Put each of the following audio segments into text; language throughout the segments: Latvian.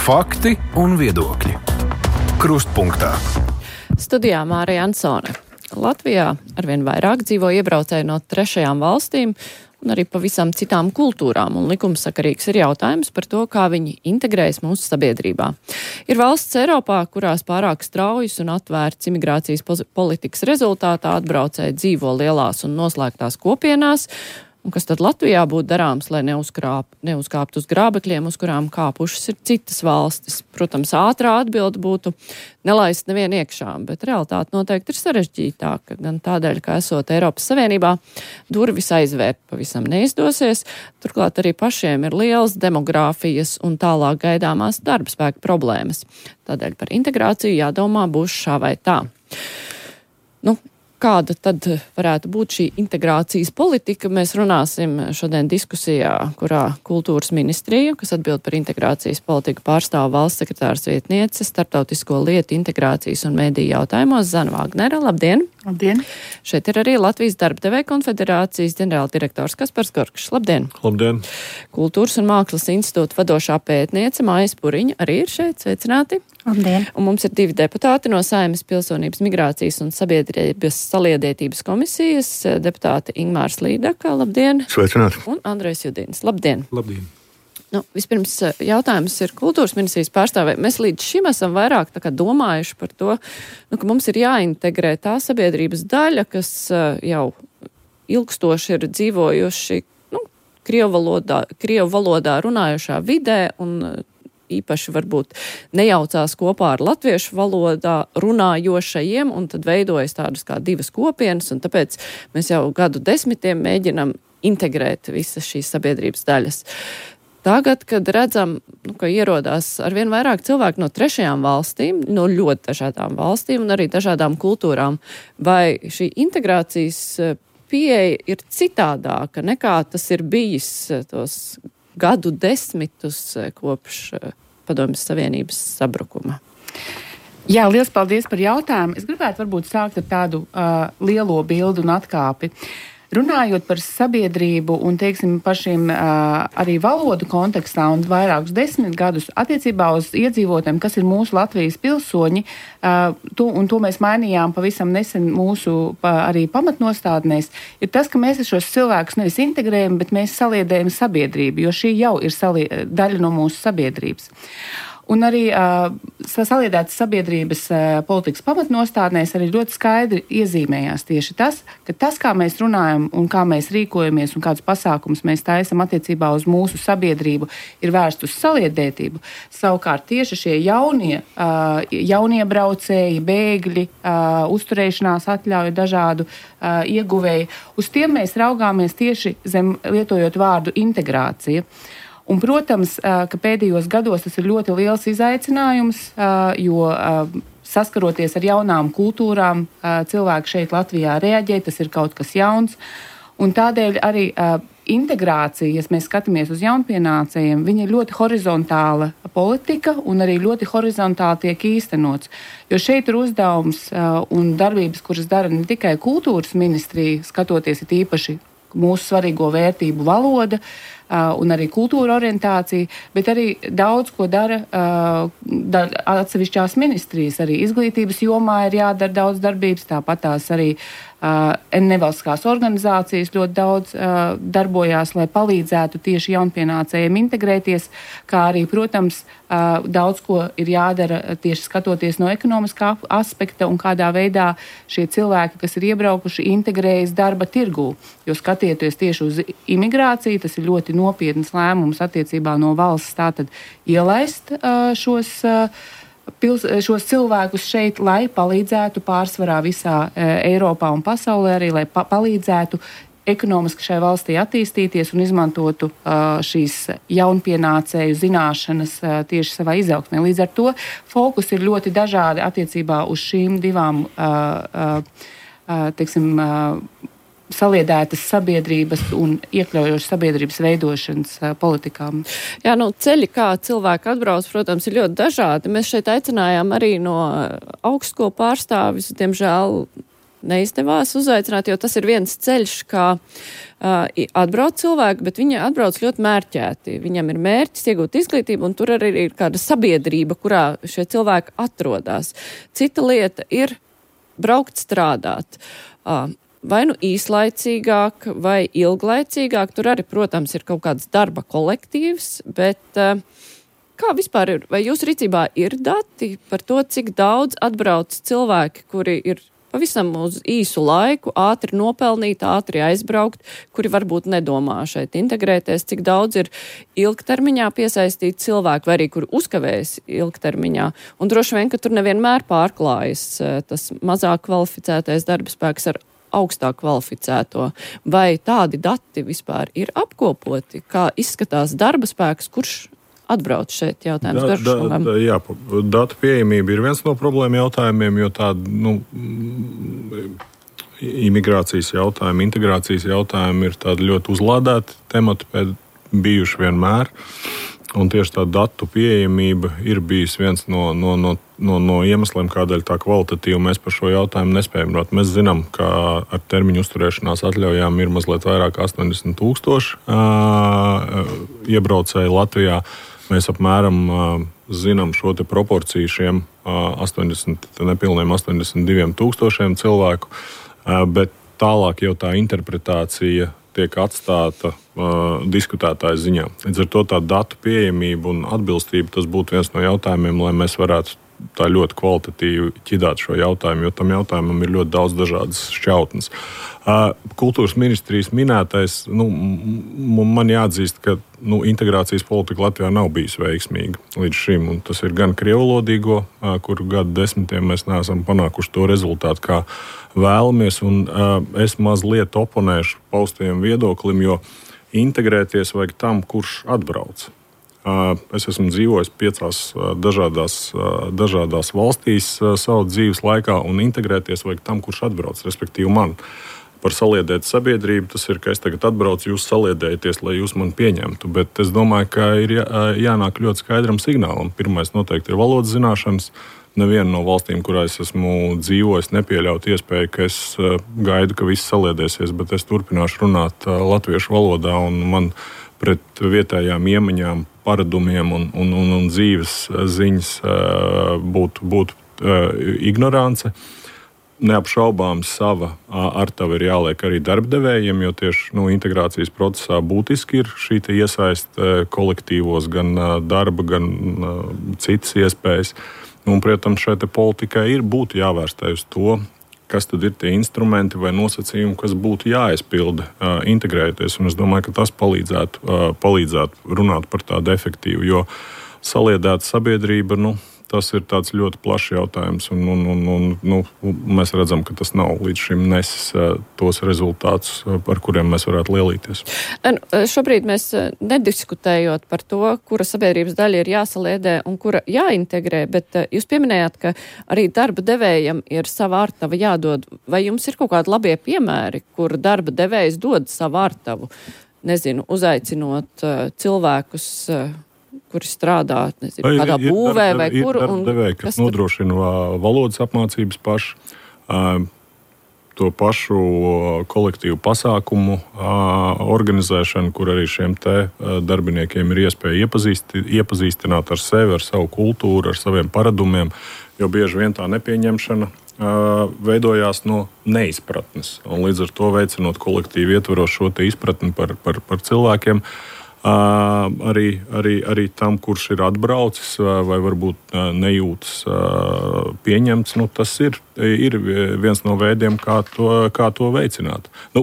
Fakti un viedokļi. Krustpunktā. Studijā Mārija Ansone. Latvijā arvien vairāk dzīvo iebraucēji no trešajām valstīm un arī pavisam citām kultūrām, un likumsakarīgs ir jautājums par to, kā viņi integrējas mūsu sabiedrībā. Ir valsts Eiropā, kurās pārāk straujas un atvērts imigrācijas politikas rezultātā atbraucēji dzīvo lielās un noslēgtās kopienās, un kas tad Latvijā būtu darāms, lai neuzkāptu uz grābekļiem, uz kurām kāpušas ir citas valstis. Protams, ātrā atbilde būtu nelaist nevienu iekšā, bet realitāte noteikti ir sarežģītāka, gan tādēļ, ka esot Eiropas Savienībā, durvis aizvērt pavisam neizdosies, turklāt arī pašiem ir liels demogrāfijas un tālāk gaidāmās darba spēka problēmas. Tādēļ par integrāciju jādomā būs šā vai tā. Kāda tad varētu būt šī integrācijas politika? Mēs runāsim šodien diskusijā, kurā kultūras ministrija, kas atbild par integrācijas politiku, pārstāv valsts sekretārs vietniece starptautisko lietu integrācijas un mediju jautājumos Zana Vāgnere. Labdien! Labdien! Šeit ir arī Latvijas darbdevēja konfederācijas ģenerāldirektors Kaspars Gorkšs. Labdien! Labdien! Kultūras un mākslas institūta vadošā pētniece Māja Spuriņa arī ir šeit. Sveicināti! Labdien! Un mums ir divi deputāti no Saeimas pilsonības, migrācijas un sabiedrības saliedētības komisijas, deputāti Ingmārs Līdaka, labdien! Sveicināti! Un Andrejs Judins, labdien! Labdien! Vispirms jautājums ir kultūras ministrijas pārstāvē. Mēs līdz šim esam vairāk domājuši par to, ka mums ir jāintegrē tā sabiedrības daļa, kas jau ilgstoši ir dzīvojuši krievu valodā runājušā vidē un īpaši varbūt nejaucās kopā ar latviešu valodā runājošajiem, un tad veidojas tādas kā divas kopienas, un tāpēc mēs jau gadu desmitiem mēģinam integrēt visas šīs sabiedrības daļas. Tagad, kad redzam, ka ierodās arvien vairāk cilvēku no trešajām valstīm, no ļoti dažādām valstīm un arī dažādām kultūrām, vai šī integrācijas pieeja ir citādāka nekā tas ir bijis tos gadu desmitus kopš Padomjas Savienības sabrukuma? Jā, liels paldies par jautājumu. Es gribētu varbūt sākt ar tādu lielo bildu un atkāpi. Runājot par sabiedrību un, teiksim, par šīm arī valodu kontekstā un vairākus 10 gadus attiecībā uz iedzīvotājiem, kas ir mūsu Latvijas pilsoņi, to mēs mainījām pavisam nesen mūsu arī pamatnostādnēs, ir tas, ka mēs šos cilvēkus nevis integrējam, bet mēs saliedējam sabiedrību, jo šī jau ir daļa no mūsu sabiedrības. Un arī saliedētas sabiedrības politikas pamatnostādnēs arī ļoti skaidri iezīmējās tieši tas, ka tas, kā mēs runājam un kā mēs rīkojamies un kādus pasākumus mēs taisam attiecībā uz mūsu sabiedrību, ir vērst uz saliedētību. Savukārt tieši šie jaunie braucēji, bēgļi, uzturēšanās atļauju dažādu ieguvēji, uz tiem mēs raugāmies tieši lietojot vārdu integrācija. Un, protams, ka pēdējos gados tas ir ļoti liels izaicinājums, jo saskaroties ar jaunām kultūrām, cilvēki šeit Latvijā reaģē, tas ir kaut kas jauns. Un tādēļ arī integrācija, ja mēs skatāmies uz jaunpienācējiem, viņa ir ļoti horizontāla politika un arī ļoti horizontāli tiek īstenots. Jo šeit ir uzdevums un darbības, kuras dara ne tikai kultūras ministrija, skatoties ir īpaši mūsu svarīgo vērtību valoda, un arī kultūra orientācija, bet arī daudz, ko dara atsevišķās ministrijas. Arī izglītības jomā ir jādara daudz darbības, tāpat tās arī nevalstiskās organizācijas ļoti daudz darbojās, lai palīdzētu tieši jaunpienācējiem integrēties, kā arī, protams, daudz, ko ir jādara tieši skatoties no ekonomiskā aspekta un kādā veidā šie cilvēki, kas ir iebraukuši, integrējas darba tirgū. Jo skatieties tieši uz imigrāciju, tas ir ļoti nopietnas lēmums attiecībā no valsts tātad ielaist šos cilvēkus šeit, lai palīdzētu pārsvarā visā Eiropā un pasaulē arī, lai palīdzētu ekonomiski šai valstī attīstīties un izmantotu šīs jaunpienācēju zināšanas tieši savā izaugsmē. Līdz ar to fokus ir ļoti dažādi attiecībā uz šīm divām, saliedētas sabiedrības un iekļaujošas sabiedrības veidošanas politikām. Jā, ceļi, kā cilvēki atbrauc, protams, ir ļoti dažādi. Mēs šeit aicinājām arī no augstskolu pārstāvis, diemžēl neizdevās uzaicināt, jo tas ir viens ceļš, kā atbrauc cilvēki, bet viņi atbrauc ļoti mērķēti. Viņam ir mērķis iegūt izglītību, un tur arī ir kāda sabiedrība, kurā šie cilvēki atrodas. Cita lieta ir braukt strādāt. Vai nu īslaicīgāk, vai ilglaicīgāk. Tur arī, protams, ir kaut kāds darba kolektīvs, bet kā vispār ir? Vai jūsu rīcībā ir dati par to, cik daudz atbrauc cilvēki, kuri ir pavisam uz īsu laiku, ātri nopelnīt, ātri aizbraukt, kuri varbūt nedomā šeit integrēties, cik daudz ir ilgtermiņā piesaistīt cilvēku, vai arī kuri uzkavējas ilgtermiņā. Un droši vien, ka tur nevienmēr pārklājas tas mazāk kvalificētais darba spēks ar augstāk kvalificēto. Vai tādi dati vispār ir apkopoti? Kā izskatās darba spēks, kurš atbrauc šeit jautājums Garškungam? Jā, datu pieejamība ir viens no problēma jautājumiem, jo tāda, imigrācijas jautājumi, integrācijas jautājumi ir tādi ļoti uzlādēti temati bijuši vienmēr. Un tieši tā datu pieejamība ir bijis viens no iemesliem, kādēļ tā kvalitatīvi mēs par šo jautājumu nespējam runāt. Mēs zinām, ka ar termiņu uzturēšanās atļaujām ir mazliet vairāk 80,000 iebraucēji Latvijā. Mēs apmēram zinām šo te proporciju šiem 82,000 cilvēku, bet tālāk jau tā interpretācija tiek atstāta diskutētāja ziņā. Līdz ar to tā datu pieejamība un atbilstība, tas būtu viens no jautājumiem, lai mēs varētu tā ļoti kvalitatīvi ķidāt šo jautājumu, jo tam jautājumam ir ļoti daudz dažādas šķautnes. Kultūras ministrijas minētais, man jāatzīst, ka integrācijas politika Latvijā nav bijusi veiksmīga līdz šim, un tas ir gan krievvalodīgo, kuru gadu desmitiem mēs neesam panākuši to rezultātu, kā vēlamies, un es mazliet oponēšu paustajiem viedoklim, jo integrēties vajag tam, kurš atbrauc. Es esmu dzīvojis 5 dažādās valstīs savu dzīves laikā, un integrēties vajag tam, kurš atbrauc, respektīvi man. Par saliedētu sabiedrību tas ir, ka es tagad atbraucu, jūs saliedējaties, lai jūs mani pieņemtu, bet es domāju, ka ir jānāk ļoti skaidram signālam. Pirmais noteikti ir valodas zināšanas. Neviena no valstīm, kurā es esmu dzīvojis, nepieļaut iespēju, ka es gaidu, ka viss saliedēsies, bet es turpināšu runāt latviešu valodā, un man pret vietējām iemaņām, paradumiem un dzīves ziņas būtu ignorance. Neapšaubām sava artava ir jāliek arī darbdevējiem, jo tieši integrācijas procesā būtiski ir šī iesaiste kolektīvos, gan darba, gan citas iespējas. Un, protams, šai politikai būtu jāvērstai uz to, kas tad ir tie instrumenti vai nosacījumi, kas būtu jāizpilda integrēties. Un es domāju, ka tas palīdzētu runāt par tādu efektīvu, jo saliedēta sabiedrība, tas ir tāds ļoti plašs jautājums, un mēs redzam, ka tas nav līdz šim nesis tos rezultātus, par kuriem mēs varētu lielīties. Šobrīd mēs nediskutējot par to, kura sabiedrības daļa ir jāsaliedē un kura jāintegrē, bet jūs pieminējāt, ka arī darba devējam ir sava artava jādod. Vai jums ir kaut kādi labie piemēri, kur darba devējs dod savu artavu? Nezinu, uzaicinot cilvēkus, kuri strādā, kādā būvē vai kur. Ir darba devēji, kas nodrošina valodas apmācības paši, to pašu kolektīvu pasākumu organizēšanu, kur arī šiem te darbiniekiem ir iespēja iepazīstināt ar sevi, ar savu kultūru, ar saviem paradumiem, jo bieži vien tā nepieņemšana veidojās no neizpratnes. Un līdz ar to veicinot kolektīvu ietvaros šo te izpratni par cilvēkiem, arī tam, kurš ir atbraucis vai varbūt nejūtas pieņemts, tas ir viens no veidiem, kā to veicināt.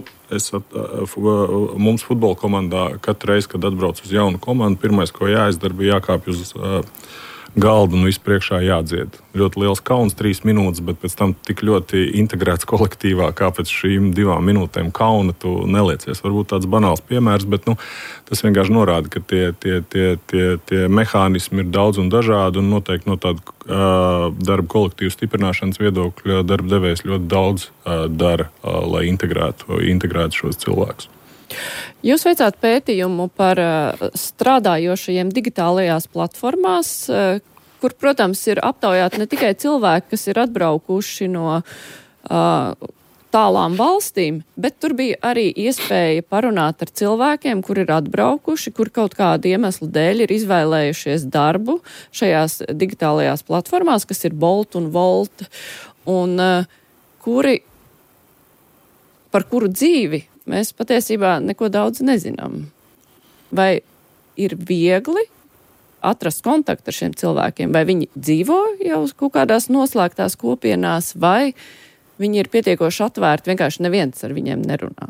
Mums futbola komandā katru reizi, kad atbrauc uz jaunu komandu, pirmais, ko jāizdara, bija jākāpj uz galdu un visu priekšā jādzied. Ļoti liels kauns, 3 minūtes, bet pēc tam tik ļoti integrēts kolektīvā, kā pēc šīm 2 minūtēm kauna tu neliecies. Varbūt tāds banāls piemērs, bet tas vienkārši norāda, ka tie mehānismi ir daudz un dažādi, un noteikti no tāda darba kolektīvu stiprināšanas viedokļa darba devējs ļoti daudz dara, lai integrētu šos cilvēkus. Jūs veicāt pētījumu par strādājošajiem digitālajās platformās, kur, protams, ir aptaujāti ne tikai cilvēki, kas ir atbraukuši no tālām valstīm, bet tur bija arī iespēja parunāt ar cilvēkiem, kur ir atbraukuši, kur kaut kādu iemeslu dēļ ir izvēlējušies darbu šajās digitālajās platformās, kas ir Bolt un Volt, un par kuru dzīvi mēs patiesībā neko daudz nezinām. Vai ir viegli atrast kontaktu ar šiem cilvēkiem, vai viņi dzīvo jau kaut kādās noslēgtās kopienās, vai viņi ir pietiekoši atvērti, vienkārši neviens ar viņiem nerunā?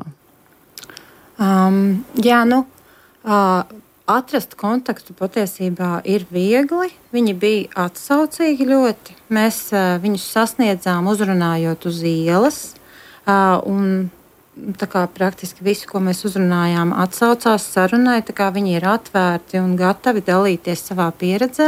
Atrast kontaktu patiesībā ir viegli. Viņi bija atsaucīgi ļoti. Mēs viņus sasniedzām uzrunājot uz ielas, un tā kā praktiski visu, ko mēs uzrunājām, atsaucās sarunai, tā kā viņi ir atvērti un gatavi dalīties savā pieredzē.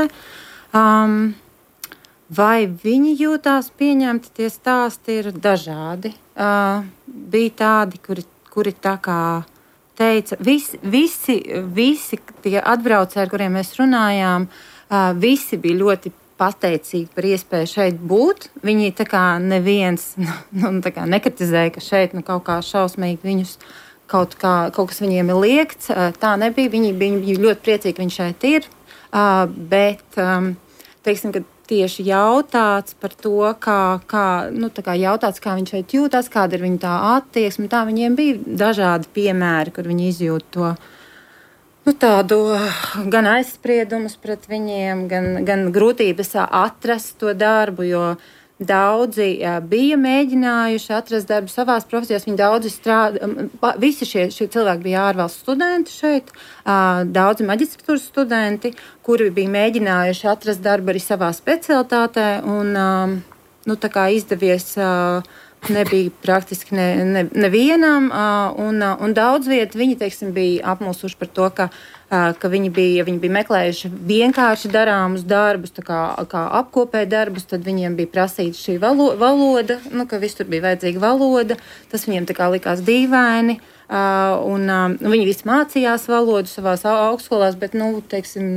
Vai viņi jūtās pieņemti, tie stāsti ir dažādi. Bija tādi, kuri tā kā teica, visi tie atbraucēji, ar kuriem mēs runājām, visi bija ļoti pateicīgi par iespēju šeit būt. Viņi tā kā neviens tā kā nekritizēja, ka šeit kaut kā šausmīgi viņus kaut kas viņiem ir liekts. Tā nebija. Viņi bija ļoti priecīgi, ka viņi šeit ir. Bet, teiksim, ka tieši jautāts par to, kā jautāts, kā viņi šeit jūtas, kāda ir viņa tā attieksme. Tā viņiem bija dažādi piemēri, kur viņi izjūt to tādu gan aizspriedumus pret viņiem, gan grūtības atrast to darbu, jo daudzi bija mēģinājuši atrast darbu savās profesijās. Viņi daudzi visi šie cilvēki bija ārvalstu studenti šeit, daudzi maģistratūras studenti, kuri bija mēģinājuši atrast darbu arī savā specialitātē, un tā kā izdevies nebija praktiski nevienam, un daudz vietu viņi, teiksim, bija apmulsuši par to, ka viņi bija meklējuši vienkārši darāmus darbus, kā apkopēja darbus, tad viņiem bija prasīta šī valoda, ka visur bija vajadzīga valoda, tas viņiem tā kā likās dīvaini, un viņi visi mācījās valodu savās augstskolās, bet, teiksim,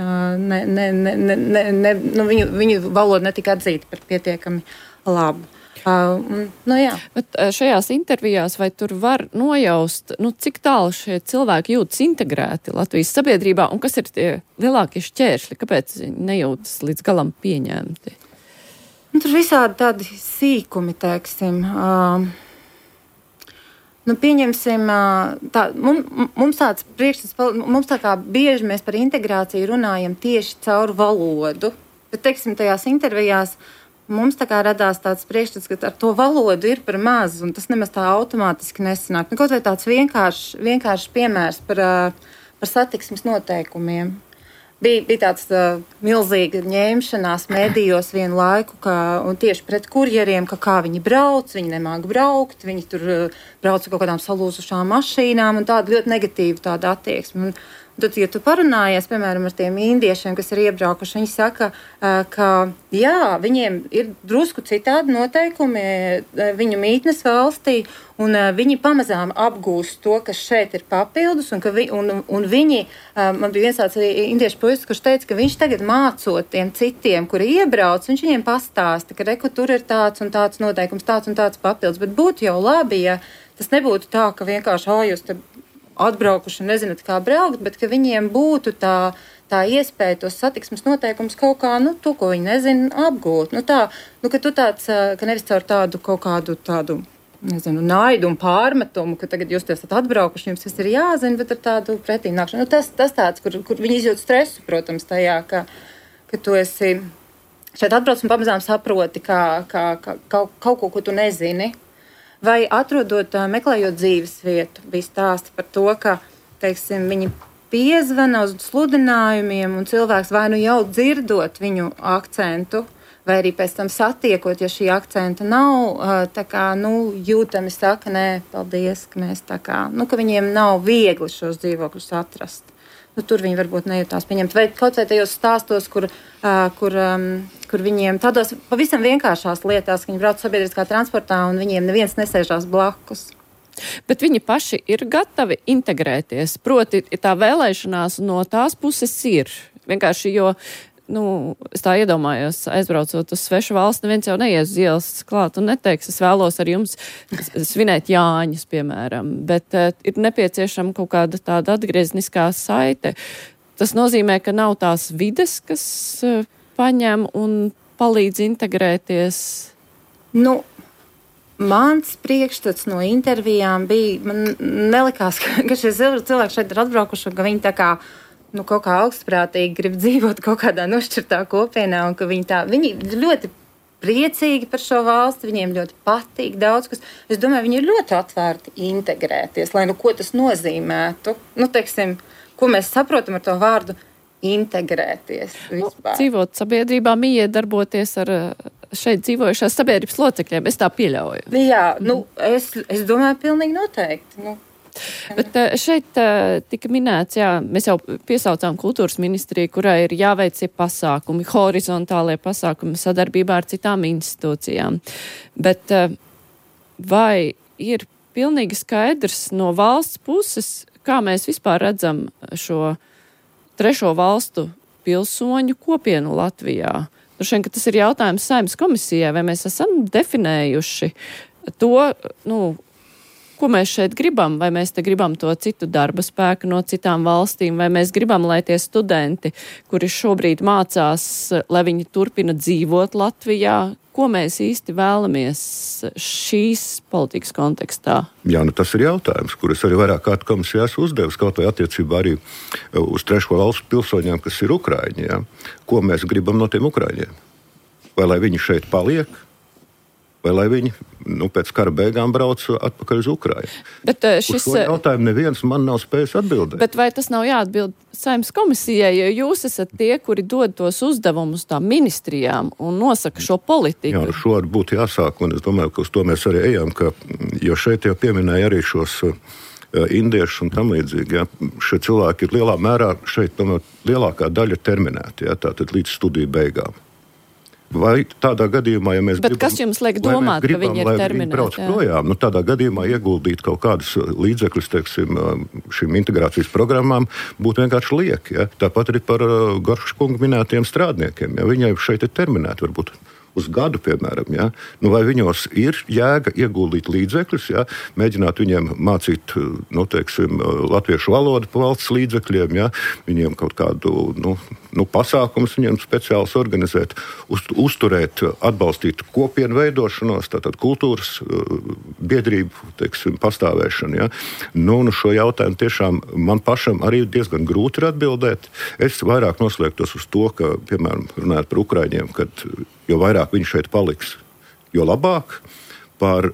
viņu valoda netika atzīta par pietiekami labu. Bet šajās intervijās vai tur var nojaust, cik tālu šie cilvēki jūtas integrēti Latvijas sabiedrībā un kas ir tie lielākie šķēršļi, kāpēc viņi nejūtas līdz galam pieņemti? Tur visādi tādi sīkumi, teiksim. Pieņemsim, mums tāds priekšstats, mums tā kā bieži mēs par integrāciju runājam tieši caur valodu, bet, teiksim, tajās intervijās mums tā kā radās tāds priekšstats, ka ar to valodu ir par maz, un tas nemaz tā automātiski nesanāk. Kaut vai tāds vienkāršs piemērs par satiksmes noteikumiem. Bija tāds milzīga ņemšanās medijos vienu laiku, un tieši pret kurjeriem, kā viņi brauc, viņi nemāk braukt, viņi tur brauc ar kaut kādām salūzušām mašīnām, un tāda ļoti negatīva tāda attieksme. Tad, ja tu parunājies, piemēram, ar tiem indiešiem, kas ir iebraukuši, viņi saka, ka jā, viņiem ir drusku citādi noteikumi viņu mītnes valstī, un viņi pamazām apgūst to, kas šeit ir papildus, un viņi, man bija viens tāds indiešu puisis, kurš teica, ka viņš tagad mācot tiem citiem, kuri iebrauc, viņš viņiem pastāsta, ka reku tur ir tāds un tāds noteikums, tāds un tāds papildus, bet būtu jau labi, ja tas nebūtu tā, ka vienkārši, jūs te atbraukuši un nezināt, kā braukt, bet ka viņiem būtu tā iespēja tos satiksmes noteikumus kaut kā, to, ko viņi nezina, apgūt. Ka tu tāds, ka nevis caur tādu kaut kādu tādu, nezinu, naidu un pārmetumu, ka tagad jūs esat atbraukuši, jums tas ir jāzina, bet ar tādu pretīm nākšanu. Tas tāds, kur viņi izjūt stresu, protams, tajā, ka tu esi šeit atbrauc un pamazām saproti, kaut ko tu nezini. Vai atrodot, meklējot dzīves vietu, bija stāsti par to, ka, teiksim, viņi piezvana uz sludinājumiem un cilvēks vai jau dzirdot viņu akcentu, vai arī pēc tam satiekot, ja šī akcenta nav, jūtami saka, nē, paldies, ka mēs ka viņiem nav viegli šos dzīvokļus atrast. Tur viņi varbūt nejūtās pieņemt. Vai kaut vai tajos stāstos, kur viņiem tādos pavisam vienkāršās lietās, ka viņi brauc sabiedriskā transportā un viņiem neviens nesēžās blakus. Bet viņi paši ir gatavi integrēties. Proti, tā vēlēšanās no tās puses ir. Vienkārši, jo es tā iedomājos, aizbraucot uz svešu valsts, neviens jau neies uz ielas klāt un neteiks, es vēlos ar jums svinēt Jāņus, piemēram, bet ir nepieciešama kaut kāda tāda atgriezniskā saite. Tas nozīmē, ka nav tās vides, kas paņem un palīdz integrēties. Mans priekšstats no intervijām bija, man nelikās, ka šie cilvēki šeit ir atbraukuši, ka viņi tā kā, kaut kā augstprātīgi grib dzīvot kaut kādā nošķirtā kopienā, un ka viņi ļoti priecīgi par šo valsti, viņiem ļoti patīk daudz, kas, es domāju, viņi ir ļoti atvērti integrēties, lai ko tas nozīmētu, teiksim, ko mēs saprotam ar to vārdu integrēties vispār. Dzīvot sabiedrībā, darboties ar šeit dzīvojušās sabiedrības locekļiem, es tā pieļauju. Jā, es domāju, pilnīgi noteikti. Bet šeit tika minēts, mēs jau piesaucām kultūras ministriju, kurai ir jāveic pasākumi, horizontālie pasākumi sadarbībā ar citām institūcijām. Bet vai ir pilnīgi skaidrs no valsts puses, kā mēs vispār redzam šo trešo valstu pilsoņu kopienu Latvijā? Droši vien, ka tas ir jautājums Saeimas komisijai, vai mēs esam definējuši to, ko mēs šeit gribam, vai mēs te gribam to citu darba spēku no citām valstīm, vai mēs gribam, lai tie studenti, kuri šobrīd mācās, lai viņi turpina dzīvot Latvijā, ko mēs īsti vēlamies šīs politikas kontekstā? Jā, tas ir jautājums, kurus arī vairāk kārt komisijās uzdevis, kaut vai attiecībā arī uz trešo valstu pilsoņiem, kas ir Ukraiņi. Ja? Ko mēs gribam no tiem Ukraiņiem? Vai lai viņi šeit paliek? Vai lai viņi pēc kara beigām brauc atpakaļ uz Ukrainu? Bet uz šo jautājumu neviens man nav spējis atbildēt. Bet vai tas nav jāatbild Saeimas komisijai, jo jūs esat tie, kuri dod tos uzdevumus tām ministrijām un nosaka šo politiku? Jā, šo būtu jāsāk, un es domāju, ka uz to mēs arī ejam, jo šeit jau pieminēja arī šos indiešus un tam līdzīgi. Ja, šie cilvēki ir lielā mērā, šeit lielākā daļa terminēti, ja, tātad līdz studiju beigām. Vai tādā gadījumā, ja mēs gribam... Bet kas jums liek domāt, ka viņi ir terminēti? Brauc projām, tādā gadījumā ieguldīt kaut kādus līdzekļus, teiksim, šīm integrācijas programmām, būtu vienkārši lieki. Ja? Tāpat arī par Gorša kungu minētiem strādniekiem. Ja? Viņai šeit ir terminēti, varbūt uz gadu, piemēram. Ja? Vai viņos ir jēga ieguldīt līdzekļus, ja? Mēģināt viņiem mācīt, teiksim, latviešu valodu pa valsts līdzekļiem, ja? Viņiem kaut kādu, pasākumus viņiem speciāls organizēt, uzturēt, atbalstīt kopienu veidošanos, tātad kultūras biedrību, teiksim, pastāvēšanu. Ja? Šo jautājumu tiešām man pašam arī diezgan grūti ir atbildēt. Es vairāk noslēgtos uz to, ka, piemēram, runājot par Ukraiņiem, kad jo vairāk viņi šeit paliks, jo labāk. Par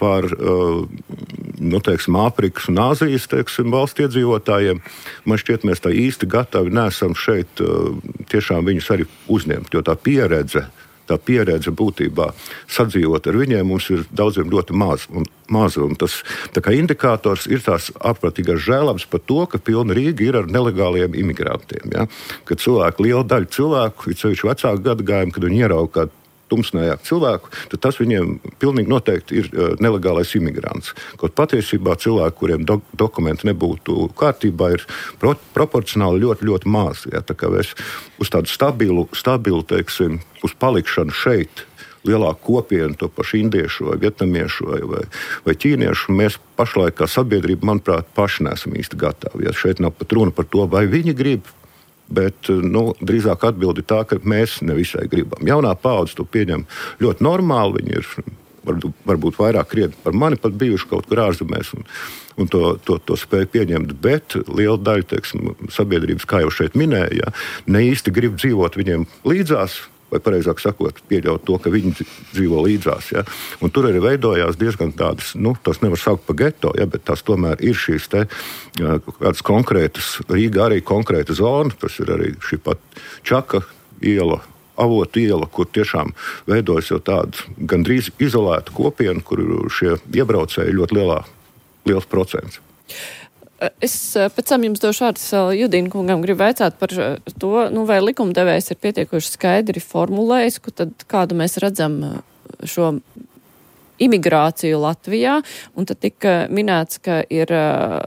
Āfrikas un Āzijas, valsts iedzīvotājiem. Man šķiet, mēs tā īsti gatavi neesam šeit tiešām viņus arī uzņemt, jo tā pieredze būtībā sadzīvot ar viņiem mums ir daudziem ļoti maza. Un tas tā kā indikators ir tās ārprātīgās žēlabas par to, ka pilna Rīga ir ar nelegāliem imigrantiem. Ja? Kad liela daļa cilvēku, it sevišķi vecāku gadagājumu, kad viņi ierauga kādu tumsnējāku cilvēku, tad tas viņiem pilnīgi noteikti ir nelegālais imigrants. Kaut patiesībā cilvēki, kuriem dokumenti nebūtu kārtībā, ir proporcionāli ļoti, ļoti maz. Ja? Tā kā mēs uz tādu stabilu, teiksim, uz palikšanu šeit, lielāku kopienu, to pašu indiešu vai vietnamiešu vai ķīniešu, mēs pašlaik kā sabiedrība, manuprāt, paši neesam īsti gatavi. Ja? Šeit nav pat runa par to, vai viņi grib, bet drīzāk atbildi tā, ka mēs nevisai gribam. Jaunā paudze to pieņem ļoti normāli, viņi ir varbūt vairāk krietni par mani pat bijuši kaut kur ārzemēs un to spēju pieņemt, bet liela daļa, teiksim, sabiedrības, kā jau šeit minēja, ja, ne īsti grib dzīvot viņiem līdzās, vai pareizāk sakot, pieļaut to, ka viņi dzīvo līdzās. Ja? Un tur arī veidojās diezgan tādas, tos nevar saukt par geto, ja, bet tās tomēr ir šīs kādas konkrētas, Rīgā arī konkrēta zona, tas ir arī šī pat Čaka iela, Avotu iela, kur tiešām veidojas jau tāda gandrīz izolēta kopiena, kur šie iebraucēji ļoti liels procents. Es pēc tam jums došu vārdus Judīna kungam, gribu vaicāt par to, vai likumdevējs ir pietiekuši skaidri formulējis, kādu mēs redzam šo imigrāciju Latvijā, un tad tika minēts, ka ir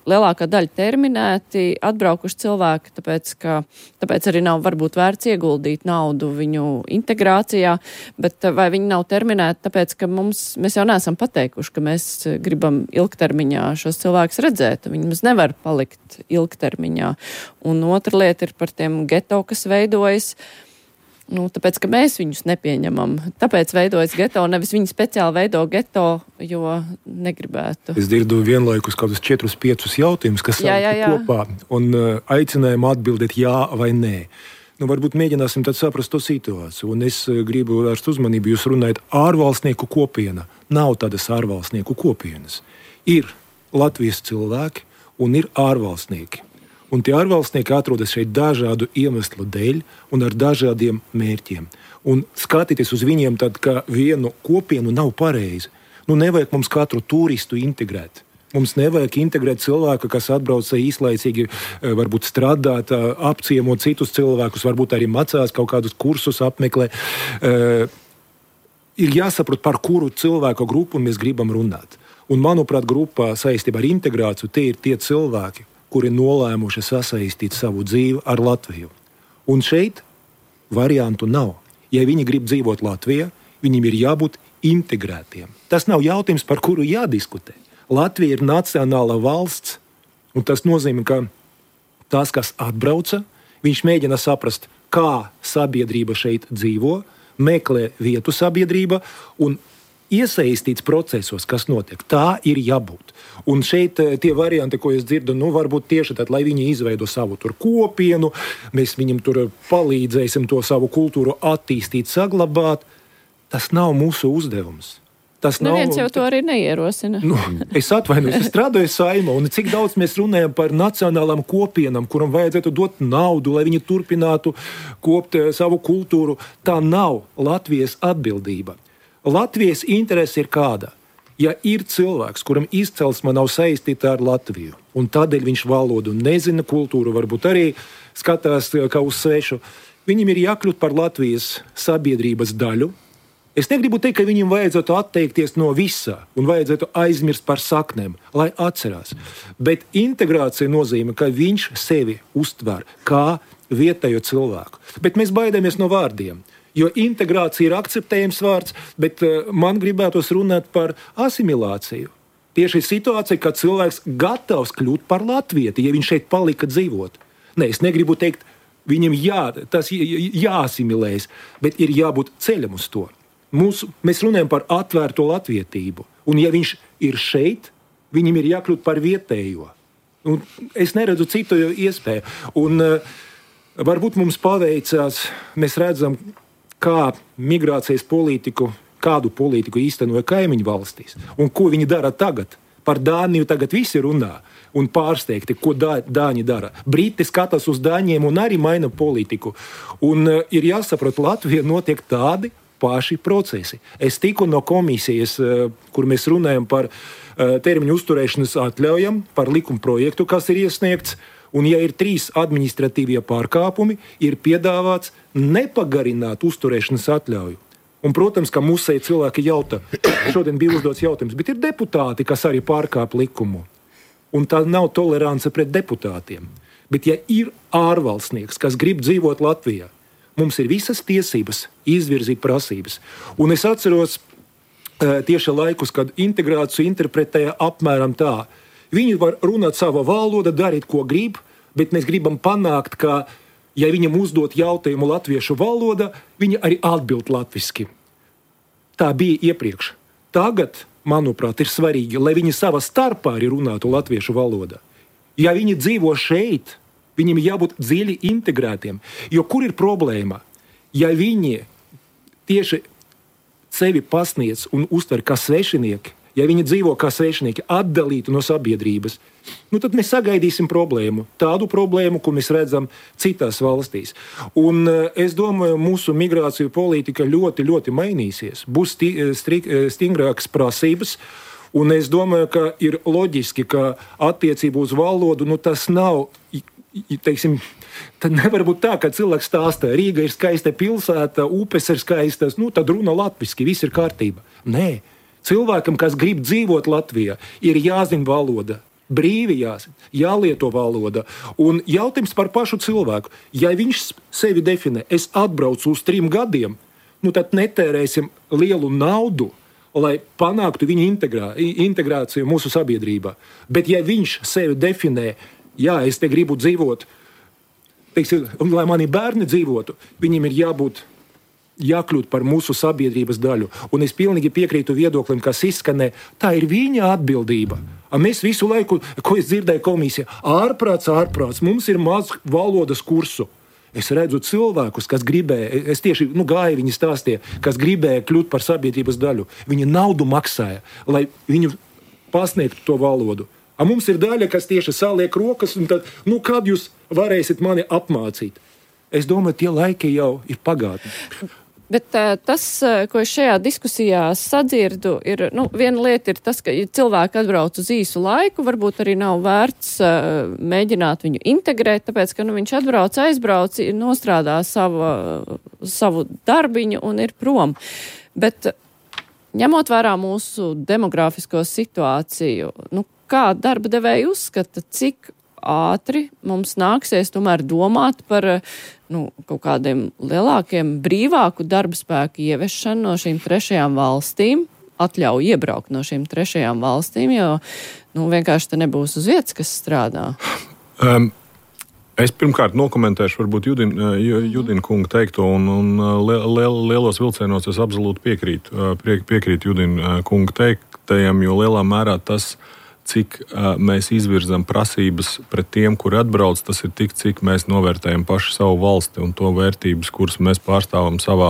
lielākā daļa terminēti, atbraukuši cilvēki, tāpēc arī nav varbūt vērts ieguldīt naudu viņu integrācijā, bet vai viņi nav terminēti, tāpēc, ka mēs jau neesam pateikuši, ka mēs gribam ilgtermiņā šos cilvēkus redzēt, viņi mums nevar palikt ilgtermiņā. Un otra lieta ir par tiem geto, kas veidojas, tāpēc, ka mēs viņus nepieņemam. Tāpēc veidojas geto, nevis viņi speciāli veido geto, jo negribētu. Es dzirdu vienlaikus kādus 4-5 jautājumus, kas salikti kopā, un aicinājumu atbildēt jā vai nē. Varbūt mēģināsim tad saprast to situāciju. Un es gribu vērst uzmanību, jūs runājat ārvalstnieku kopiena. Nav tādas ārvalstnieku kopienas. Ir Latvijas cilvēki un ir ārvalstnieki. Un tie ārvalstnieki atrodas šeit dažādu iemeslu dēļ un ar dažādiem mērķiem. Un skatīties uz viņiem tad, ka vienu kopienu nav pareizi. Nevajag mums katru turistu integrēt. Mums nevajag integrēt cilvēku, kas atbrauc īslaicīgi, varbūt strādāt, apciemot citus cilvēkus, varbūt arī mācās kaut kādus kursus apmeklē. Ir jāsaprot, par kuru cilvēku grupu mēs gribam runāt. Un, manuprāt, grupā saistībā ar integrāciju tie ir tie cilvēki, kuri nolēmuši sasaistīt savu dzīvi ar Latviju. Un šeit variantu nav. Ja viņi grib dzīvot Latvijā, viņiem ir jābūt integrētiem. Tas nav jautājums, par kuru jādiskutē. Latvija ir nacionāla valsts, un tas nozīmē, ka tas, kas atbrauca, viņš mēģina saprast, kā sabiedrība šeit dzīvo, meklē vietu sabiedrība un iesaistīts procesos, kas notiek. Tā ir jābūt. Un šeit tie varianti, ko es dzirdu, varbūt tieši tad, lai viņi izveido savu tur kopienu, mēs viņam tur palīdzēsim to savu kultūru attīstīt, saglabāt. Tas nav mūsu uzdevums. Neviens jau to arī neierosina. Es atvainojos, es strādāju Saeimā, un cik daudz mēs runājam par nacionālām kopienām, kuram vajadzētu dot naudu, lai viņi turpinātu kopt savu kultūru. Tā nav Latvijas atbildība. Latvijas interese ir kāda? Ja ir cilvēks, kuram izcelsme nav saistīta ar Latviju, un tādēļ viņš valodu nezina, kultūru varbūt arī skatās kā uz svešu, viņam ir jākļūt par Latvijas sabiedrības daļu. Es negribu teikt, ka viņam vajadzētu atteikties no visā un vajadzētu aizmirst par saknēm, lai atcerās. Bet integrācija nozīmē, ka viņš sevi uztver kā vietējo cilvēku. Bet mēs baidāmies no vārdiem. Jo integrācija ir akceptējams vārds, bet man gribētos runāt par asimilāciju. Tieši situācija, kad cilvēks gatavs kļūt par latvieti, ja viņš šeit palika dzīvot. Es negribu teikt, viņam tas jāasimilējas, bet ir jābūt ceļam uz to. Mēs runājam par atvērto latvietību, un ja viņš ir šeit, viņam ir jākļūt par vietējo. Un es neredzu citu iespēju. Un varbūt mums paveicās, mēs redzam, kā migrācijas politiku, kādu politiku īstenoja kaimiņu valstīs. Un ko viņi dara tagad? Par Dāniju tagad visi runā un pārsteigti, ko Dāņi dara. Briti skatās uz Dāņiem un arī maina politiku. Un ir jāsaprot, Latvijā notiek tādi paši procesi. Es tiku no komisijas, kur mēs runājam par termiņu uzturēšanas atļaujam, par likuma projektu, kas ir iesniegts. Un, ja ir 3 administratīvie pārkāpumi, ir piedāvāts nepagarināt uzturēšanas atļauju. Un, protams, ka mūsēji cilvēki jautā, šodien bija uzdots jautājums, bet ir deputāti, kas arī pārkāp likumu. Un tā nav tolerance pret deputātiem. Bet, ja ir ārvalstnieks, kas grib dzīvot Latvijā, mums ir visas tiesības izvirzīt prasības. Un es atceros tieši laikus, kad integrāciju interpretēja apmēram tā. Viņi var runāt savu valodu, darīt, ko grib, bet mēs gribam panākt, ka, ja viņam uzdot jautājumu latviešu valoda, viņi arī atbild latviski. Tā bija iepriekš. Tagad, manuprāt, ir svarīgi, lai viņi savā starpā arī runātu latviešu valodā. Ja viņi dzīvo šeit, viņiem jābūt dziļi integrētiem. Jo kur ir problēma? Ja viņi tieši sevi pasniedz un uztver kā svešinieki, ja viņi dzīvo kā svešinieki, atdalīti no sabiedrības, tad mēs sagaidīsim problēmu. Tādu problēmu, ko mēs redzam citās valstīs. Un es domāju, mūsu migrāciju politika ļoti, ļoti mainīsies. Būs stingrākas prasības. Un es domāju, ka ir loģiski, ka attiecību uz valodu, tas nav, teiksim, tad nevar būt tā, ka cilvēks stāsta, Rīga ir skaista pilsēta, upes ir skaistas, tad runa latviski, viss ir kārtība. Nē. Cilvēkam, kas grib dzīvot Latvijā, ir jāzina valoda, brīvi jālieto valoda. Un jautājums par pašu cilvēku. Ja viņš sevi definē, es atbraucu uz 3 gadiem, tad netērēsim lielu naudu, lai panāktu viņa integrāciju mūsu sabiedrībā. Bet ja viņš sevi definē, es te gribu dzīvot, teiksim, lai mani bērni dzīvotu, viņiem ir jākļūt par mūsu sabiedrības daļu. Un es pilnīgi piekrītu viedoklim, kas izskanē, tā ir viņa atbildība. Mēs visu laiku, ko es dzirdēju komisijā, ārprāts, mums ir maz valodas kursu. Es redzu cilvēkus, kas gribēja, es tieši gāju, viņi stāstīja, kas gribēja kļūt par sabiedrības daļu. Viņi naudu maksāja, lai viņu pasniegtu to valodu. Mums ir daļa, kas tieši saliek rokas, un tad, kad jūs varēsiet mani apmācīt? Es domāju, tie laiki jau ir pagātni. Bet tas, ko es šajā diskusijā sadzirdu, ir, viena lieta ir tas, ka ja cilvēki atbrauc uz īsu laiku, varbūt arī nav vērts mēģināt viņu integrēt, tāpēc, ka viņš aizbrauc, nostrādā savu darbiņu un ir prom. Bet ņemot vērā mūsu demografisko situāciju, kā darba devēji uzskata, cik ātri mums nāksies tomēr domāt par kaut kādiem lielākiem, brīvāku darba spēku ieviešanu no šīm trešajām valstīm, atļauju iebraukt no šīm trešajām valstīm, jo vienkārši te nebūs uz vietas, kas strādā. Es pirmkārt nokomentēšu varbūt Judina kunga teikto, un lielos vilcienos es absolūti piekrītu Judina kunga teiktajam, jo lielā mērā tas, cik mēs izvirzam prasības pret tiem, kuri atbrauc, tas ir tik, cik mēs novērtējam paši savu valsti un to vērtības, kuras mēs pārstāvam savā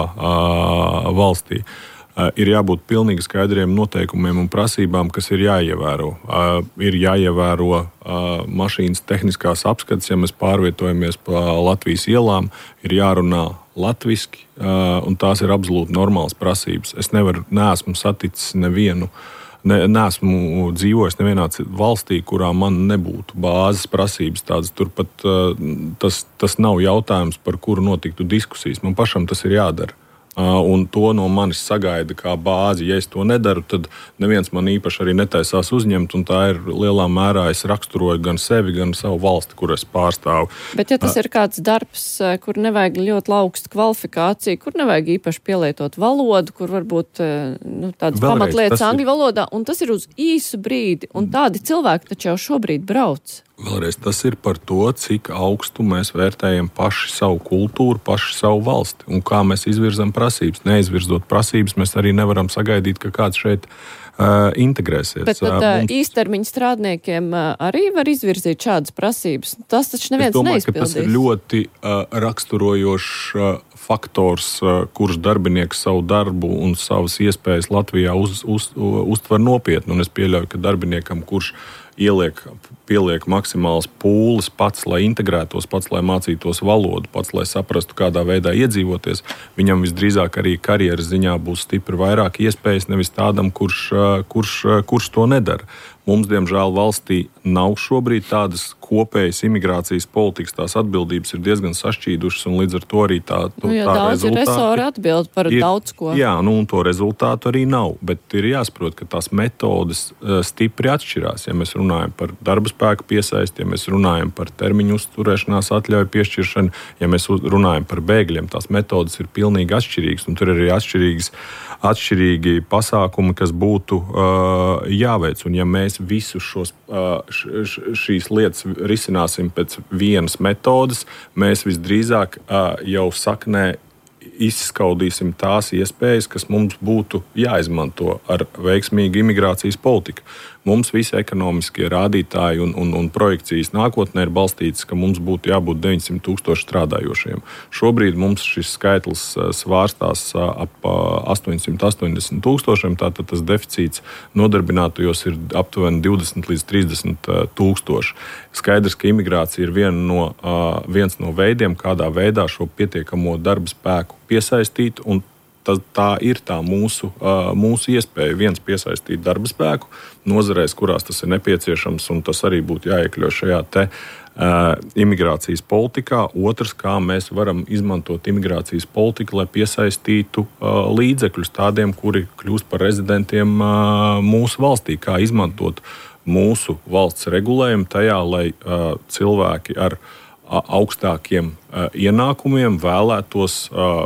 valstī. Ir jābūt pilnīgi skaidriem noteikumiem un prasībām, kas ir jāievēro. Ir jāievēro mašīnas tehniskās apskates, ja mēs pārvietojamies pa Latvijas ielām, ir jārunā latviski, un tās ir absolūti normālas prasības. Es neesmu saticis nevienu. Neesmu dzīvojis nevienā valstī, kurā man nebūtu bāzes prasības tādas. Turpat tas nav jautājums, par kuru notiktu diskusijas. Man pašam tas ir jādara. Un to no manis sagaida kā bāzi. Ja es to nedaru, tad neviens man īpaši arī netaisās uzņemt, un tā ir lielā mērā es raksturoju gan sevi, gan savu valsti, kur es pārstāvu. Bet ja tas ir kāds darbs, kur nevajag ļoti augstu kvalifikāciju, kur nevajag īpaši pielietot valodu, kur varbūt tādas pamatlietas angļu valodā, un tas ir uz īsu brīdi, un tādi cilvēki taču jau šobrīd brauc. Vēlreiz, tas ir par to, cik augstu mēs vērtējam paši savu kultūru, paši savu valsti un kā mēs izvirzam prasības. Neizvirzot prasības, mēs arī nevaram sagaidīt, ka kāds šeit integrēsies. Bet tad īstermiņa strādniekiem arī var izvirzīt šādas prasības. Tas taču neviens neizpildīs. Es domāju, ka tas ir ļoti raksturojošs faktors, kurš darbinieks savu darbu un savas iespējas Latvijā uztver nopietni. Un es pieļauju, ka darbiniekam, kurš pieliek maksimāls pūles pats, lai integrētos, pats, lai mācītos valodu, pats, lai saprastu, kādā veidā iedzīvoties, viņam visdrīzāk arī karjeras ziņā būs stipri vairāk iespējas, nevis tādam, kurš to nedara. Mums, diemžēl, valstī nav šobrīd tādas kopējas imigrācijas politikas, tās atbildības ir diezgan sašķīdušas, un līdz ar to arī tā daudz resori atbild par daudz ko. Jā, un to rezultātu arī nav, bet ir jāsaprot, ka tās metodes stipri atšķirās. Ja mēs runājam par darba spēku piesaisti, ja mēs runājam par termiņu uzturēšanās atļauju piešķiršanu, ja mēs runājam par bēgļiem, tās metodes ir pilnīgi atšķirīgas, un tur ir arī atšķirīgi pasākumi, kas būtu jāveic. Un ja mēs visus šīs lietas risināsim pēc vienas metodes, mēs visdrīzāk jau saknē izskaudīsim tās iespējas, kas mums būtu jāizmanto ar veiksmīgu imigrācijas politiku. Mums visi ekonomiskie rādītāji un projekcijas nākotnē ir balstītas, ka mums būtu jābūt 900,000 strādājošiem. Šobrīd mums šis skaitlis svārstās ap 880,000, tātad tas deficīts nodarbinātajos ir aptuveni 20 līdz 30,000. Skaidrs, ka imigrācija ir viens no veidiem, kādā veidā šo pietiekamo darba spēku piesaistīt, un tā ir tā mūsu iespēja. Viens piesaistīt darba spēku nozarēs, kurās tas ir nepieciešams, un tas arī būtu jāiekļauj šajā imigrācijas politikā. Otrs, kā mēs varam izmantot imigrācijas politiku, lai piesaistītu līdzekļus tādiem, kuri kļūst par rezidentiem mūsu valstī, kā izmantot mūsu valsts regulējumu tajā, lai cilvēki ar augstākiem ienākumiem vēlētos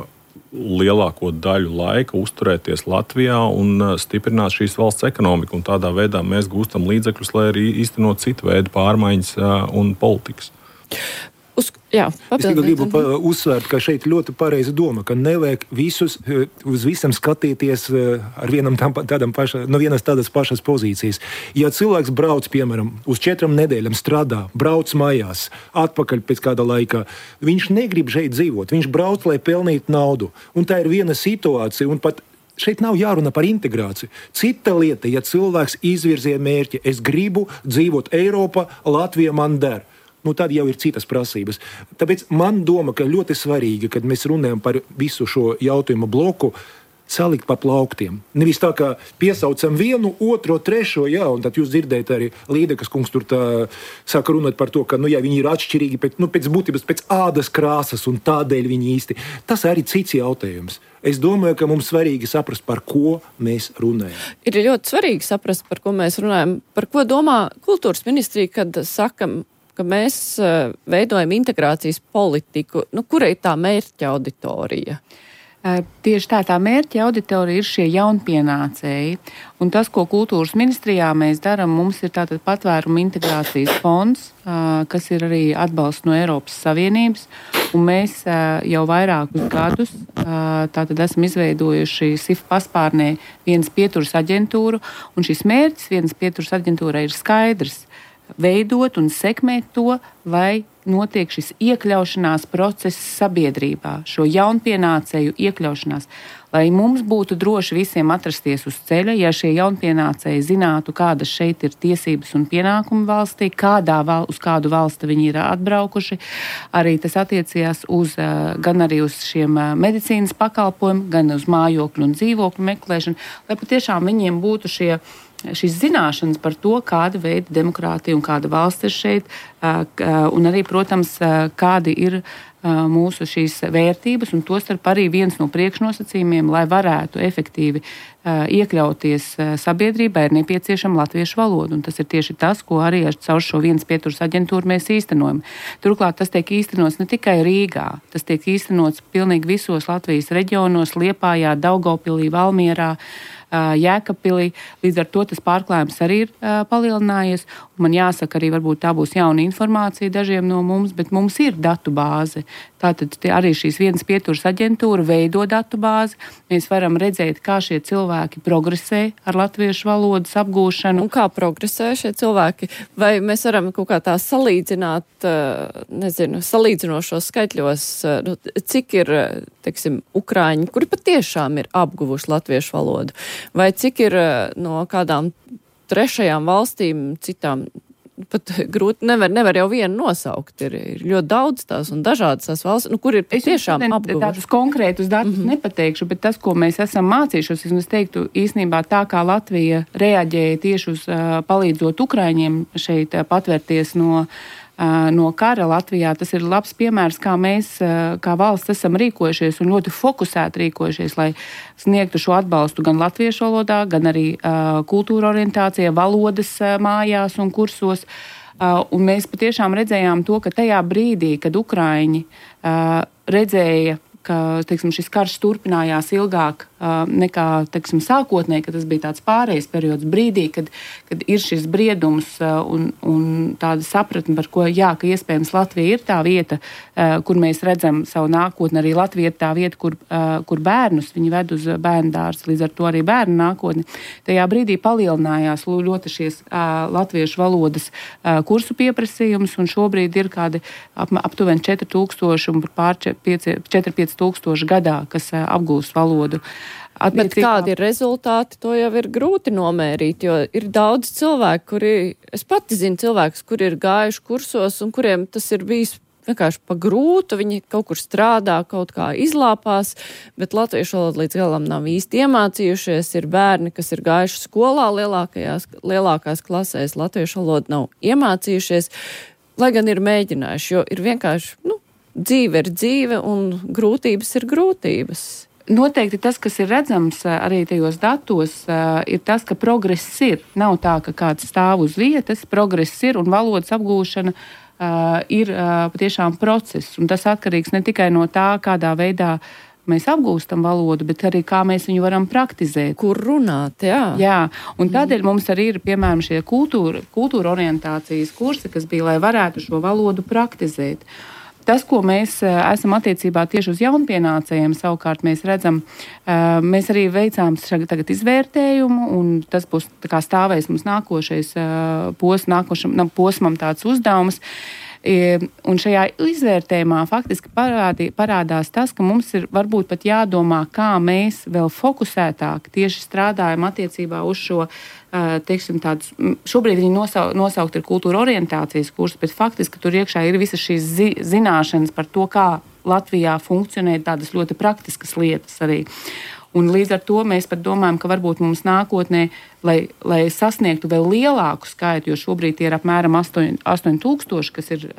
lielāko daļu laika uzturēties Latvijā un stiprināt šīs valsts ekonomiku. Un tādā veidā mēs gūstam līdzekļus, lai arī īstenot citu veidu pārmaiņas un politikas. Es gribu uzsvērt, ka šeit ļoti pareiza doma, ka nevajag uz visam skatīties ar no vienas tādas pašas pozīcijas. Ja cilvēks brauc, piemēram, uz 4 nedēļām strādā, brauc mājās, atpakaļ pēc kāda laika, viņš negrib šeit dzīvot, viņš brauc, lai pelnītu naudu. Un tā ir viena situācija, un pat šeit nav jārunā par integrāciju. Cita lieta, ja cilvēks izvirzīja mērķi, es gribu dzīvot Eiropā, Latvija man der. Tad jau ir citas prasības. Tāpēc man doma, ka ļoti svarīgi, kad mēs runājam par visu šo jautājumu bloku, salikt pa plauktiem. Nevis tā, kā piesaucam vienu, otro, trešo, un tad jūs dzirdējat arī Līdekas kungs tur tā saka runāt par to, ka, viņi ir atšķirīgi pēc būtības, pēc ādas krāsas, un tādēļ viņi īsti. Tas arī cits jautājums. Es domāju, ka mums svarīgi saprast, par ko mēs runājam. Ir ļoti svarīgi saprast, par ko mēs runājam. Par ko domā kultūras ministrija, kad sakam, ka mēs veidojam integrācijas politiku. Kura ir tā mērķa auditorija? Tieši tā mērķa auditorija ir šie jaunpienācēji. Un tas, ko kultūras ministrijā mēs darām, mums ir tātad patvērumu integrācijas fonds, kas ir arī atbalsts no Eiropas Savienības. Un mēs jau vairākus gadus tātad esam izveidojuši SIF paspārnē vienas pieturas aģentūru. Un šis mērķis vienas pieturas aģentūrai ir skaidrs. Veidot un sekmēt to, lai notiek šis iekļaušanās process sabiedrībā, šo jaunpienācēju iekļaušanās, lai mums būtu droši visiem atrasties uz ceļa, ja šie jaunpienācēji zinātu, kādas šeit ir tiesības un pienākumi valstī, uz kādu valsti viņi ir atbraukuši. Arī tas attiecījās gan arī uz šiem medicīnas pakalpojumiem, gan uz mājokļu un dzīvokļu meklēšanu, lai patiešām viņiem būtu šīs zināšanas par to, kāda veida demokrātija un kāda valsts ir šeit, un arī, protams, kādi ir mūsu šīs vērtības, un tostarp arī viens no priekšnosacījumiem, lai varētu efektīvi iekļauties sabiedrībā, ir nepieciešama latviešu valoda, un tas ir tieši tas, ko arī caur šo vienas pieturas aģentūru mēs īstenojam. Turklāt tas tiek īstenots ne tikai Rīgā, tas tiek īstenots pilnīgi visos Latvijas reģionos, Liepājā, Daugavpilī, Valmierā, Jēkabpilī. Līdz ar to tas pārklājums arī ir palielinājies. Man jāsaka, arī varbūt tā būs jauna informācija dažiem no mums, bet mums ir datu bāze. Tātad arī šīs vienas pieturas aģentūra veido datu bāzi. Mēs varam redzēt, kā šie cilvēki progresē ar latviešu valodas apgūšanu. Un kā progresē šie cilvēki? Vai mēs varam kaut kā tā salīdzināt, salīdzinošos skaitļos, cik ir, ukrāņi, kuri patiešām ir apguvuši latviešu valodu? Vai cik ir no kādām trešajām valstīm, citām, pat grūti, nevar jau vienu nosaukt. Ir ļoti daudz tās un dažādas tās valsts, kur ir tiešām apguvuši. Tādus konkrētus datus nepateikšu, bet tas, ko mēs esam mācījušies, es teiktu, īstenībā tā kā Latvija reaģēja tieši uz palīdzot Ukraiņiem šeit patvērties no kara Latvijā, tas ir labs piemērs, kā mēs, kā valsts, esam rīkojušies un ļoti fokusēti rīkojušies, lai sniegtu šo atbalstu gan latviešu valodā, gan arī kultūra orientācijā, valodas mājās un kursos. Un mēs patiešām redzējām to, ka tajā brīdī, kad Ukraiņi redzēja, ka šis karš turpinājās ilgāk nekā sākotnēji, ka tas bija tāds pārejas periods brīdī, kad ir šis briedums un tāda sapratne par ko, ka iespējams Latvija ir tā vieta, kur mēs redzam savu nākotni, arī Latvija ir tā vieta, kur bērnus viņi ved uz bērndārs, līdz ar to arī bērnu nākotni. Tajā brīdī palielinājās ļoti šies latviešu valodas kursu pieprasījums, un šobrīd ir kādi aptuveni 4000 un pār 4-5 tūkstoši gadā, kas apgūst valodu. Bet kādi ir rezultāti, to jau ir grūti nomērīt, jo ir daudz cilvēku, es pati zinu cilvēkus, kuri ir gājuši kursos un kuriem tas ir bijis vienkārši pa grūtu, viņi kaut kur strādā, kaut kā izlāpās, bet latviešu valodu līdz galam nav īsti iemācījušies, ir bērni, kas ir gājuši skolā lielākās klasēs, latviešu valodu nav iemācījušies, lai gan ir mēģinājuši, jo ir vienkārši, dzīve ir dzīve un grūtības ir grūtības. Noteikti tas, kas ir redzams arī tajos datos, ir tas, ka progress ir. Nav tā, ka kāds stāv uz vietas, progress ir un valodas apgūšana ir patiešām process. Un tas atkarīgs ne tikai no tā, kādā veidā mēs apgūstam valodu, bet arī kā mēs viņu varam praktizēt. Kur runāt, Jā, un tādēļ mums arī ir, piemēram, šie kultūra orientācijas kursi, kas bija, lai varētu šo valodu praktizēt. Tas, ko mēs esam attiecībā tieši uz jaunpienācējiem, savukārt mēs redzam, mēs arī veicām tagad izvērtējumu, un tas būs tā kā stāvēs mums nākošais posmam tāds uzdevums. Un šajā izvērtējumā faktiski parādās tas, ka mums ir varbūt pat jādomā, kā mēs vēl fokusētāk tieši strādājam attiecībā uz šo, teiksim, tādus, šobrīd viņi nosaukt ir kultūra orientācijas kursi, bet faktiski tur iekšā ir visas šīs zināšanas par to, kā Latvijā funkcionē tādas ļoti praktiskas lietas arī. Un līdz ar to mēs pat domājam, ka varbūt mums nākotnē, lai sasniegtu vēl lielāku skaitu, jo šobrīd tie ir apmēram 8,000, kas ir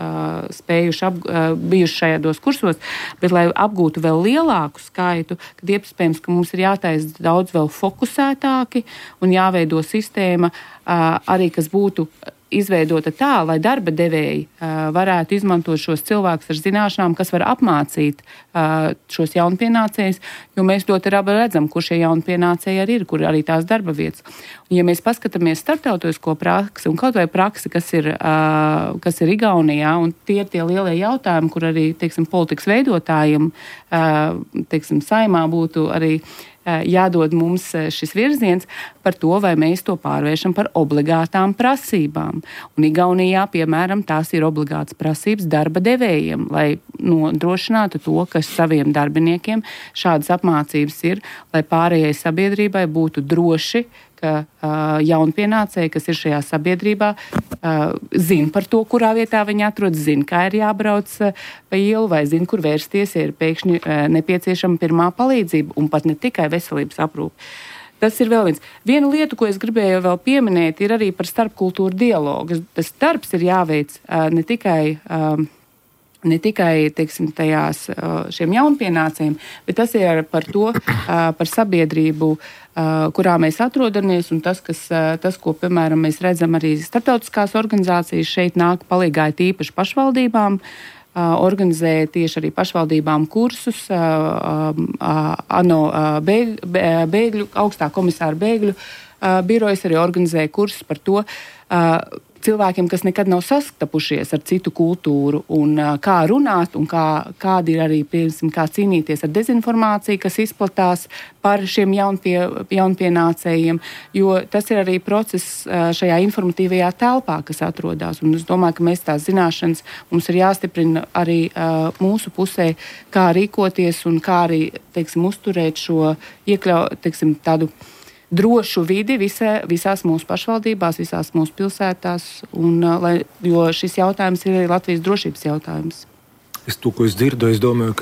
bijuši šajos kursos, bet lai apgūtu vēl lielāku skaitu, tad iespējams, ka mums ir jātaisa daudz vēl fokusētāki un jāveido sistēma arī, kas būtu izveidota tā, lai darba devēji varētu izmantot šos cilvēkus ar zināšanām, kas var apmācīt šos jaunpienācējus, jo mēs ļoti labi redzam, kur šie jaunpienācēji arī ir, kur arī tās darba vietas. Un, ja mēs paskatāmies starptautisko praksi un kaut vai praksi, kas ir Igaunijā, un tie ir tie lielie jautājumi, kur arī, teiksim, politikas veidotājiem, teiksim, saimā būtu arī jādod mums šis virziens par to, vai mēs to pārvēršam par obligātām prasībām. Un Igaunijā, piemēram, tās ir obligātas prasības darba devējiem, lai nodrošinātu to, ka saviem darbiniekiem šādas apmācības ir, lai pārējai sabiedrībai būtu droši, ka jaunpienācēji, kas ir šajā sabiedrībā, zina par to, kurā vietā viņi atrodas, zina, kā ir jābrauc pa ielu, vai zina, kur vērsties, ja ir pēkšņi nepieciešama pirmā palīdzība, un pat ne tikai veselības aprūpe. Tas ir vēl viens. Viena lieta, ko es gribēju vēl pieminēt, ir arī par starpkultūru dialogu. Tas darbs ir jāveic ne tikai, teiksim, tajās šiem jaunpienācējiem, bet tas ir par to, par sabiedrību, kurā mēs atrodamies, un tas, ko, piemēram, mēs redzam arī starptautiskās organizācijas šeit nāk palīgā tīpaši pašvaldībām, organizē tieši arī pašvaldībām kursus, ANO bēgļu, augstā komisāra bēgļu birojas arī organizē kursus par to, cilvēkiem, kas nekad nav sastapušies ar citu kultūru, un kā runāt, un kādi ir arī, piemēram, kā cīnīties ar dezinformāciju, kas izplatās par šiem jaunpienācējiem, jo tas ir arī process šajā informatīvajā telpā, kas atrodas. Un es domāju, ka mēs tās zināšanas mums ir jāstiprina arī mūsu pusē, kā rīkoties un kā arī, teiksim, uzturēt šo teiksim, tādu drošu vidi visās mūsu pašvaldībās, visās mūsu pilsētās, jo šis jautājums ir arī Latvijas drošības jautājums. Ko es dzirdu, es domāju,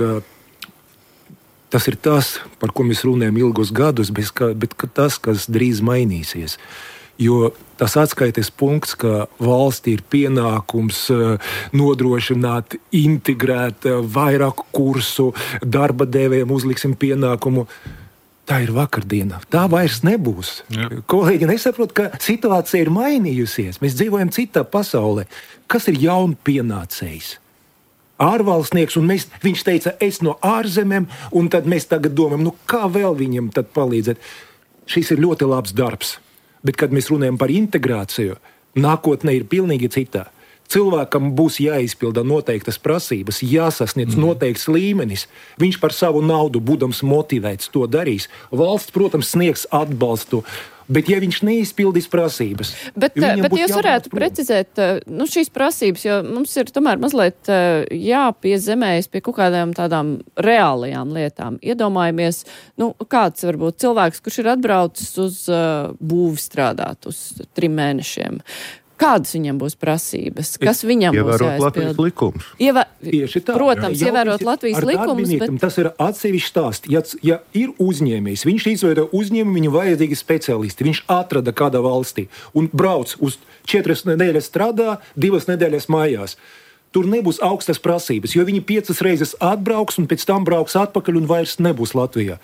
ka tas ir tas, par ko mēs runājam ilgus gadus, bet tas, kas drīz mainīsies. Jo tas atskaites punkts, ka valstī ir pienākums nodrošināt, integrēt vairāku kursu, darba devējiem uzliksim pienākumu. Tā ir vakardiena. Tā vairs nebūs. Jā. Kolēģi nesaprot, ka situācija ir mainījusies. Mēs dzīvojam citā pasaulē. Kas ir jaunpienācējs? Ārvalstnieks, un viņš teica, es no ārzemēm, un tad mēs tagad domājam, kā vēl viņam tad palīdzēt. Šis ir ļoti labs darbs. Bet, kad mēs runājam par integrāciju, nākotnē ir pilnīgi citā. Cilvēkam būs jāizpilda noteiktas prasības, jāsasniedz noteikts līmenis. Viņš par savu naudu, būdams motivēts, to darīs. Valsts, protams, sniegs atbalstu, bet ja viņš neizpildīs prasības... Bet jūs varētu precizēt šīs prasības, jo mums ir tomēr mazliet jāpiezemējas pie kaut kādām tādām reālajām lietām. Iedomājamies, kāds varbūt cilvēks, kurš ir atbraucis uz būvi strādāt uz 3 mēnešiem. Kādas viņam būs prasības? Kas viņam būs jāizpild? Ievērot Latvijas likumus. Tieši tā. Protams, ievērot Latvijas likumus, bet... Tas ir atsevišķs stāsts. Ja ir uzņēmējs, viņš izveido uzņēmumu, viņam vajadzīgi speciālisti. Viņš atrada kādā valstī un brauc uz 4 nedēļas strādā, 2 nedēļas mājās. tur nebūs augstas prasības, jo viņi 5 reizes atbrauks un pēc tam brauks atpakaļ un vairs nebūs Latvijā.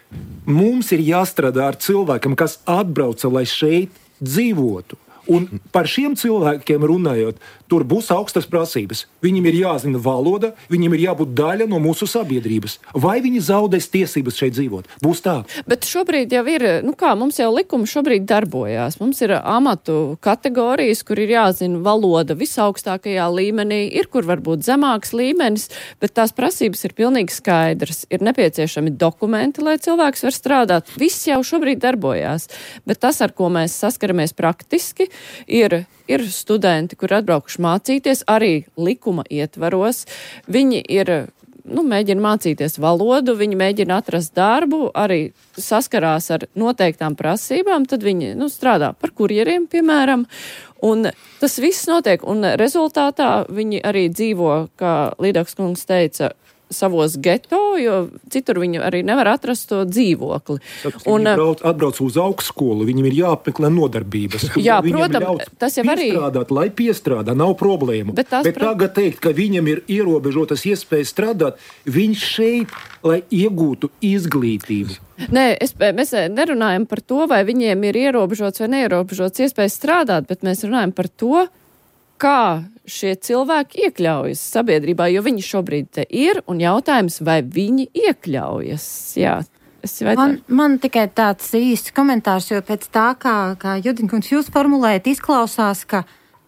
Mums ir jāstrādā ar cilvēkiem, kas atbrauca, lai šeit dzīvotu. Un par šiem cilvēkiem runājot, tur būs augstas prasības. Viņiem ir jāzina valoda, viņiem ir jābūt daļa no mūsu sabiedrības. Vai viņi zaudēs tiesības šeit dzīvot? Būs tā. Bet šobrīd jau ir, mums jau likumi šobrīd darbojās. Mums ir amatu kategorijas, kur ir jāzina valoda visaugstākajā līmenī, ir kur varbūt zemāks līmenis, bet tās prasības ir pilnīgi skaidrs. Ir nepieciešami dokumenti, lai cilvēks var strādāt. Viss jau šobrīd darbojās. Bet tas, ar ko mēs saskaramies praktiski, ir studenti, kuri atbraukuši mācīties arī likuma ietvaros. Viņi ir, mēģina mācīties valodu, viņi mēģina atrast darbu, arī saskarās ar noteiktām prasībām, tad viņi strādā par kurjeriem, piemēram. Un tas viss notiek, un rezultātā viņi arī dzīvo, kā Līdaks kungs teica, savos geto, jo citur viņi arī nevar atrast to dzīvokli. Viņi atbrauc uz augstskolu, viņiem ir jāapmeklē nodarbības. Jā, protams, tas jau arī... Piestrādāt, lai piestrādā, nav problēmu. Bet tagad teikt, ka viņam ir ierobežotas iespējas strādāt, viņš šeit, lai iegūtu izglītību. Nē, mēs nerunājam par to, vai viņiem ir ierobežots vai neierobežots iespējas strādāt, bet mēs runājam par to, kā šie cilvēki iekļaujas sabiedrībā, jo viņi šobrīd te ir, un jautājums, vai viņi iekļaujas. Jā, man tikai tāds īsts komentārs, jo pēc tā, kā Judinkungs jūs formulējat, izklausās, ka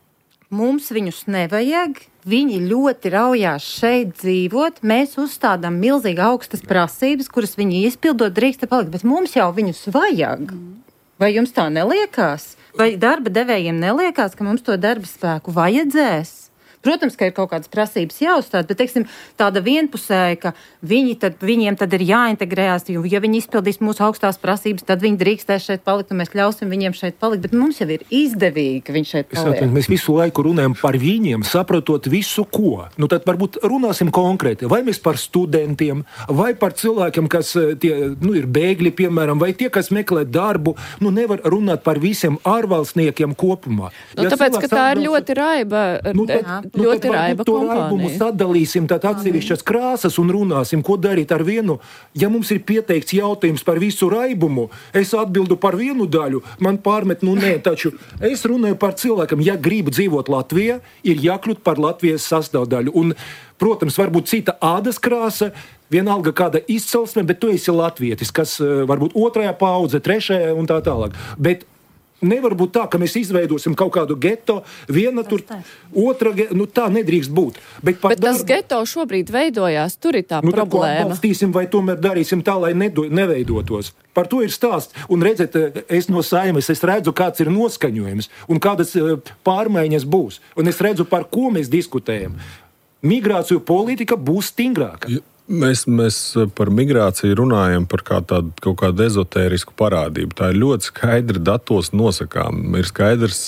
mums viņus nevajag, viņi ļoti raujās šeit dzīvot, mēs uzstādām milzīgi augstas prasības, kuras viņi izpildot drīkst palikt, bet mums jau viņus vajag. Vai jums tā neliekās? Vai darba devējiem neliekās, ka mums to darba spēku vajadzēs? Protams, ka ir kaut kādas prasības jāuzstāda, bet, teiksim, tāda vienpusēja, ka viņiem tad ir jāintegrējās, jo, ja viņi izpildīs mūsu augstās prasības, tad viņi drīkstēs šeit palikt, un mēs ļausim viņiem šeit palikt, bet mums jau ir izdevīgi, ka viņi šeit paliek. Mēs visu laiku runājam par viņiem, saprotot visu, ko. Tad varbūt runāsim konkrēti, vai mēs par studentiem, vai par cilvēkiem, kas ir bēgļi, piemēram, vai tie, kas meklē darbu, nevar runāt par visiem ārvalstniekiem kopumā. Tāpēc, ka tā ir ļoti raiba... Ļoti raiba kompānija. Raibumus atdalīsim tad atsevišķas krāsas un runāsim, ko darīt ar vienu. Ja mums ir pieteikts jautājums par visu raibumu, es atbildu par vienu daļu, man pārmet, nē, taču es runāju par cilvēkam, ja grib dzīvot Latvijā, ir jākļūt par Latvijas sastāvdaļu. Un, protams, varbūt cita ādas krāsa, vienalga kāda izcelsme, bet tu esi latvietis, kas varbūt 2. paudze, 3. un tā tālāk. Bet nevar būt tā, ka mēs izveidosim kaut kādu geto, viena tur, otra, tā nedrīkst būt. Bet tas geto šobrīd veidojās, tur ir tā problēma. Ko atbalstīsim vai tomēr darīsim tā, lai neveidotos? Par to ir stāsts. Un redzēt, es no Saeimas, es redzu, kāds ir noskaņojums un kādas pārmaiņas būs. Un es redzu, par ko mēs diskutējam. Migrāciju politika būs stingrāka. Mēs par migrāciju runājam par kaut kādu ezotērisku parādību. Tā ir ļoti skaidri datos nosakām. Ir skaidrs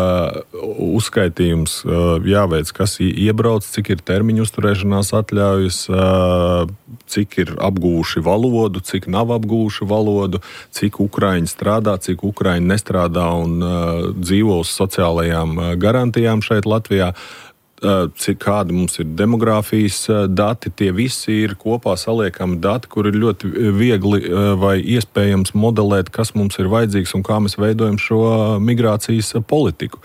uzskaitījums jāveic, kas iebrauc, cik ir termiņu uzturēšanās atļaujas, cik ir apgūši valodu, cik nav apgūši valodu, cik ukraiņi strādā, cik ukraiņi nestrādā un dzīvo uz sociālajām garantijām šeit Latvijā. Kādi mums ir demogrāfijas dati, tie visi ir kopā saliekami dati, kur ir ļoti viegli vai iespējams modelēt, kas mums ir vajadzīgs un kā mēs veidojam šo migrācijas politiku.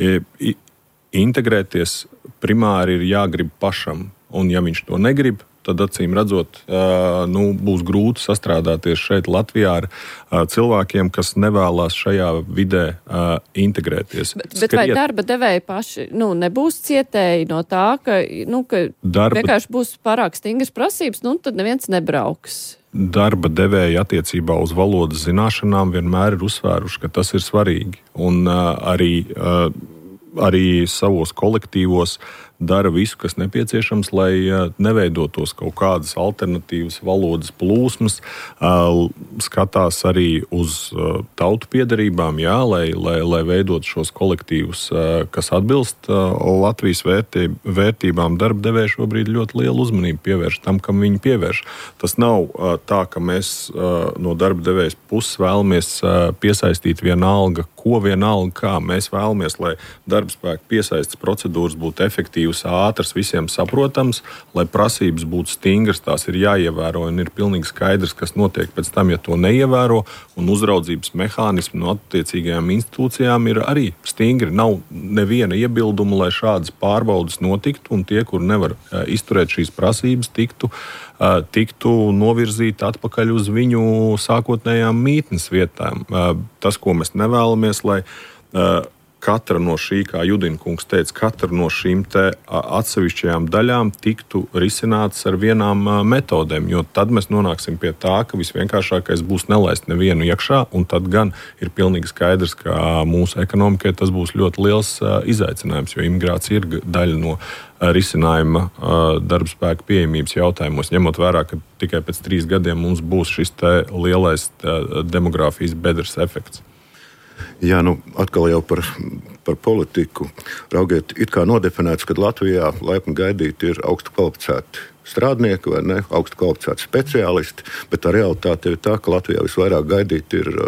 Integrēties primāri ir jāgrib pašam, un ja viņš to negrib, tad acīm redzot, būs grūti sastrādāties šeit Latvijā ar cilvēkiem, kas nevēlās šajā vidē integrēties. Bet vai darba devēji paši nebūs cietēji no tā, ka vienkārši būs pārāk stingras prasības, tad neviens nebrauks? Darba devēji attiecībā uz valodas zināšanām vienmēr ir uzsvēruši, ka tas ir svarīgi. Un arī savos kolektīvos dara visu, kas nepieciešams, lai neveidotos kaut kādas alternatīvas valodas plūsmas, skatās arī uz tautu piederībām, lai veidot šos kolektīvus, kas atbilst Latvijas vērtībām. Darba devēji šobrīd ļoti lielu uzmanību pievērš tam, kam viņi pievērš. Tas nav tā, ka mēs no darba devējas puses vēlamies piesaistīt vienalga, ko vienalga kā. Mēs vēlamies, lai darbspēka piesaistes procedūras būtu efektīvas efektīvs, ātrs, visiem saprotams, lai prasības būtu stingras, tās ir jāievēro un ir pilnīgi skaidrs, kas notiek pēc tam, ja to neievēro, un uzraudzības mehānismi no attiecīgajām institūcijām ir arī stingri. Nav neviena iebilduma, lai šādas pārbaudas notiktu, un tie, kur nevar izturēt šīs prasības, tiktu novirzīti atpakaļ uz viņu sākotnējām mītnes vietām. Tas, ko mēs nevēlamies, lai katra no šī, kā Judina-kungs teica, katra no šīm te atsevišķajām daļām tiktu risinātas ar vienām metodēm, jo tad mēs nonāksim pie tā, ka visvienkāršākais būs nelaist nevienu iekšā, un tad gan ir pilnīgi skaidrs, ka mūsu ekonomikai tas būs ļoti liels izaicinājums, jo imigrācija ir daļa no risinājuma darbspēka pieejamības jautājumos, ņemot vērā, ka tikai pēc 3 gadiem mums būs šis te lielais demogrāfijas bedres efekts. Jā, atkal jau par politiku. Raugiet, it kā nodefinēts, ka Latvijā laipni gaidīti ir augstu kvalificēti strādnieki vai ne, augstu kvalificēti speciālisti, bet tā realitāte ir tā, ka Latvijā visvairāk gaidīti ir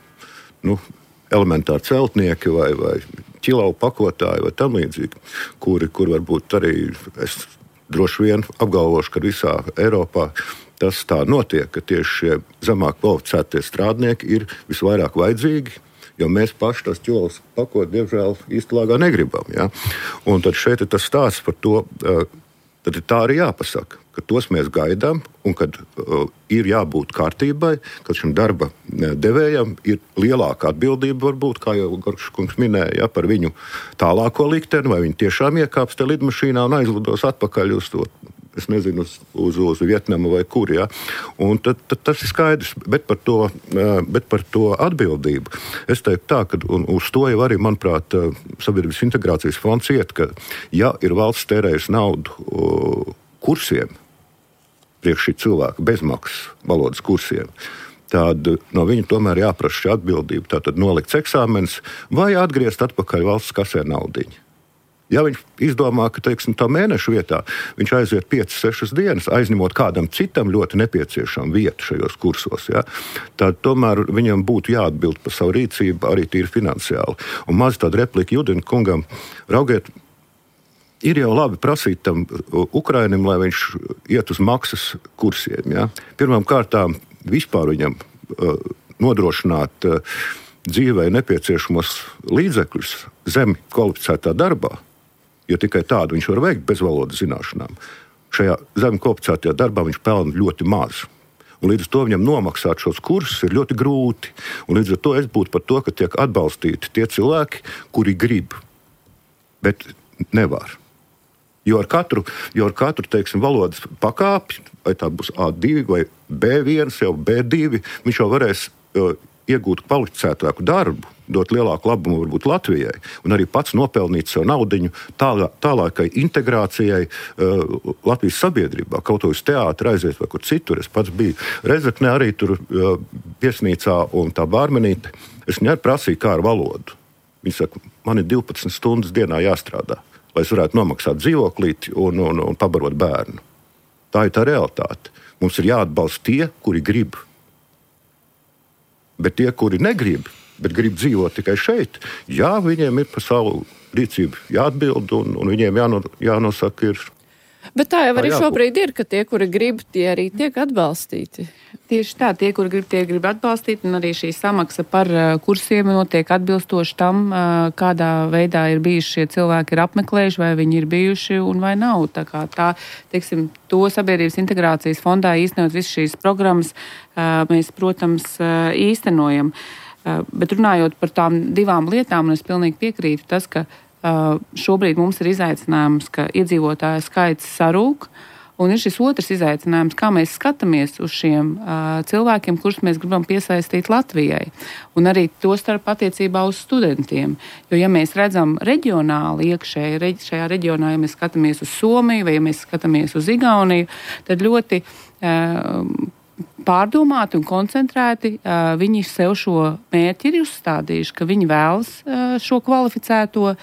elementāri celtnieki vai ķilau pakotāji vai tam līdzīgi, kur varbūt arī es droši vien apgalvošu, ka visā Eiropā tas tā notiek, ka tieši šie zemāk kvalificētie strādnieki ir visvairāk vajadzīgi, jo mēs paši tās ķilas pakot, diemžēl, īstalāgā negribam. Ja? Un tad šeit ir tas stāsts par to, tad ir tā arī jāpasaka, ka tos mēs gaidām un kad ir jābūt kārtībai, ka šim darba devējam ir lielāka atbildība varbūt, kā jau Gorkškungs minēja, ja, par viņu tālāko likteni, vai viņi tiešām iekāps te lidmašīnā un aizlidos atpakaļ uz to, es nezinu, uz Vietnamu vai kur, ja. Un tad tas ir skaidrs, bet par to atbildību. Es teiktu tā, ka uz to jau arī, manuprāt, Sabiedrības integrācijas fonds iet, ka ja ir valsts tērējusi naudu kursiem, priekš šī cilvēka bezmaksas valodas kursiem, tad no viņa tomēr jāprasa šī atbildība, tātad nolikts eksāmens vai atgriezt atpakaļ valsts kasē naudiņu. Ja viņš izdomā, ka, teiksim, tā mēneša vietā viņš aiziet 5-6 dienas, aizņemot kādam citam ļoti nepieciešamu vietu šajos kursos, ja, tad tomēr viņam būtu jāatbild par savu rīcību arī tīri finansiāli. Un maz tāda replika Judina kungam, raugiet, ir jau labi prasīt tam Ukrainim, lai viņš iet uz maksas kursiem. Ja. Pirmām kārtām vispār viņam nodrošināt dzīvē nepieciešamos līdzekļus zem kvalificētā darbā, jo tikai tādu viņš var veikt bez valodas zināšanām. Šajā zem kvalificētajā darbā viņš pelna ļoti maz. Un līdz ar to viņam nomaksāt šos kursus ir ļoti grūti. Un līdz ar to es būtu par to, ka tiek atbalstīti tie cilvēki, kuri grib, bet nevar. Jo ar katru teiksim, valodas pakāpi, vai tā būs A2 vai B1, jau B2, viņš jau varēs iegūt kvalificētāku darbu, dot lielāku labumu varbūt Latvijai, un arī pats nopelnīt savu naudiņu tālākai integrācijai Latvijas sabiedrībā, kaut uz teātri aiziet vai kur citur. Es pats biju Rezeknē arī tur viesnīcā, un tā bārmenīte, es viņai prasīju, kā ar valodu. Viņa saka, man ir 12 stundas dienā jāstrādā, lai es varētu nomaksāt dzīvoklīti un pabarot bērnu. Tā ir tā realitāte. Mums ir jāatbalsta tie, kuri grib. Bet tie, kuri negrib, bet grib dzīvot tikai šeit, jā, viņiem ir par savu rīcību jāatbild un viņiem jānosaka ir. Bet tā jau arī šobrīd ir, ka tie, kuri grib, tie arī tiek atbalstīti. Tieši tā, tie, kuri grib, tie grib atbalstīt, un arī šī samaksa par kursiem notiek atbilstoši tam, kādā veidā ir bijuši šie cilvēki, ir apmeklējuši, vai viņi ir bijuši un vai nav. Teiksim, to Sabiedrības integrācijas fondā īstenot visu šīs programmas, mēs, protams, īstenojam. Bet runājot par tām divām lietām, un es pilnīgi piekrītu tas, ka šobrīd mums ir izaicinājums, ka iedzīvotāju skaits sarūk, un ir šis otrs izaicinājums, kā mēs skatāmies uz šiem cilvēkiem, kurus mēs gribam piesaistīt Latvijai, un arī to starp attiecībā uz studentiem. Jo, ja mēs redzam reģionāli iekšēji, šajā reģionā, ja mēs skatāmies uz Somiju vai ja mēs skatāmies uz Igauniju, tad ļoti pārdomāti un koncentrēti viņi sev šo mērķi ir uzstādījuši, ka viņi vēlas šo kvalificēto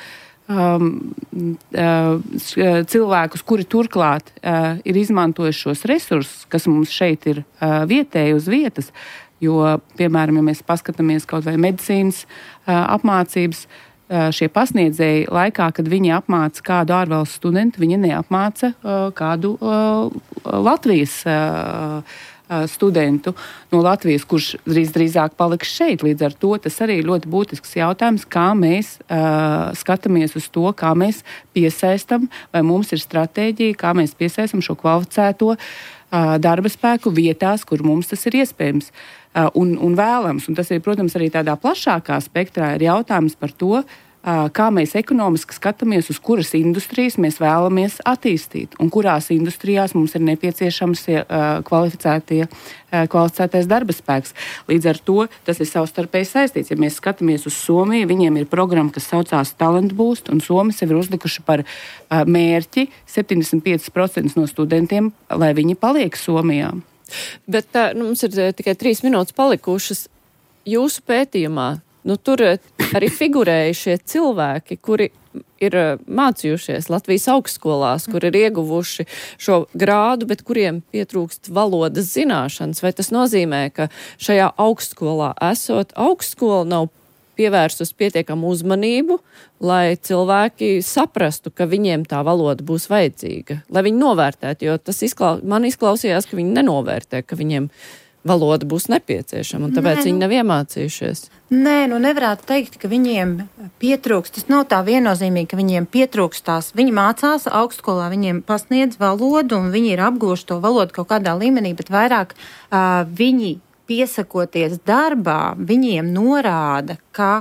cilvēkus, kuri turklāt ir izmantojuši šos resursus, kas mums šeit ir vietēji uz vietas, jo, piemēram, ja mēs paskatāmies kaut vai medicīnas apmācības, šie pasniedzēji laikā, kad viņi apmāca kādu ārvalstu studentu, viņi neapmāca kādu Latvijas studentu no Latvijas, kurš drīzāk paliks šeit. Līdz ar to tas arī ir ļoti būtisks jautājums, kā mēs skatāmies uz to, kā mēs piesaistam, vai mums ir stratēģija, kā mēs piesaistam šo kvalificēto darba spēku vietās, kur mums tas ir iespējams un vēlams. Un tas ir, protams, arī tādā plašākā spektrā ir jautājums par to, kā mēs ekonomiski skatāmies, uz kuras industrijas mēs vēlamies attīstīt un kurās industrijās mums ir nepieciešams kvalificētais darba spēks. Līdz ar to tas ir savstarpēji saistīts. Ja mēs skatāmies uz Somiju, viņiem ir programma, kas saucās Talent Boost, un Somi sev ir uzlikuši par mērķi 75% no studentiem, lai viņi paliek Somijā. Bet mums ir tikai 3 minūtes palikušas jūsu pētījumā. Tur arī figurēja šie cilvēki, kuri ir mācījušies Latvijas augstskolās, kur ir ieguvuši šo grādu, bet kuriem pietrūkst valodas zināšanas. Vai tas nozīmē, ka šajā augstskolā esot augstskola nav pievērsus pietiekamu uzmanību, lai cilvēki saprastu, ka viņiem tā valoda būs vajadzīga, lai viņi novērtētu, jo tas man izklausījās, ka viņi nenovērtē, ka viņiem valoda būs nepieciešama, un tāpēc viņi nav iemācījušies. Nē, nevarētu teikt, ka viņiem pietrūkst. Tas nav tā viennozīmīgi, ka viņiem pietrūkst tās. Viņi mācās augstskolā, viņiem pasniedz valodu, un viņi ir apguvuši to valodu kaut kādā līmenī, bet vairāk viņi piesakoties darbā, viņiem norāda, ka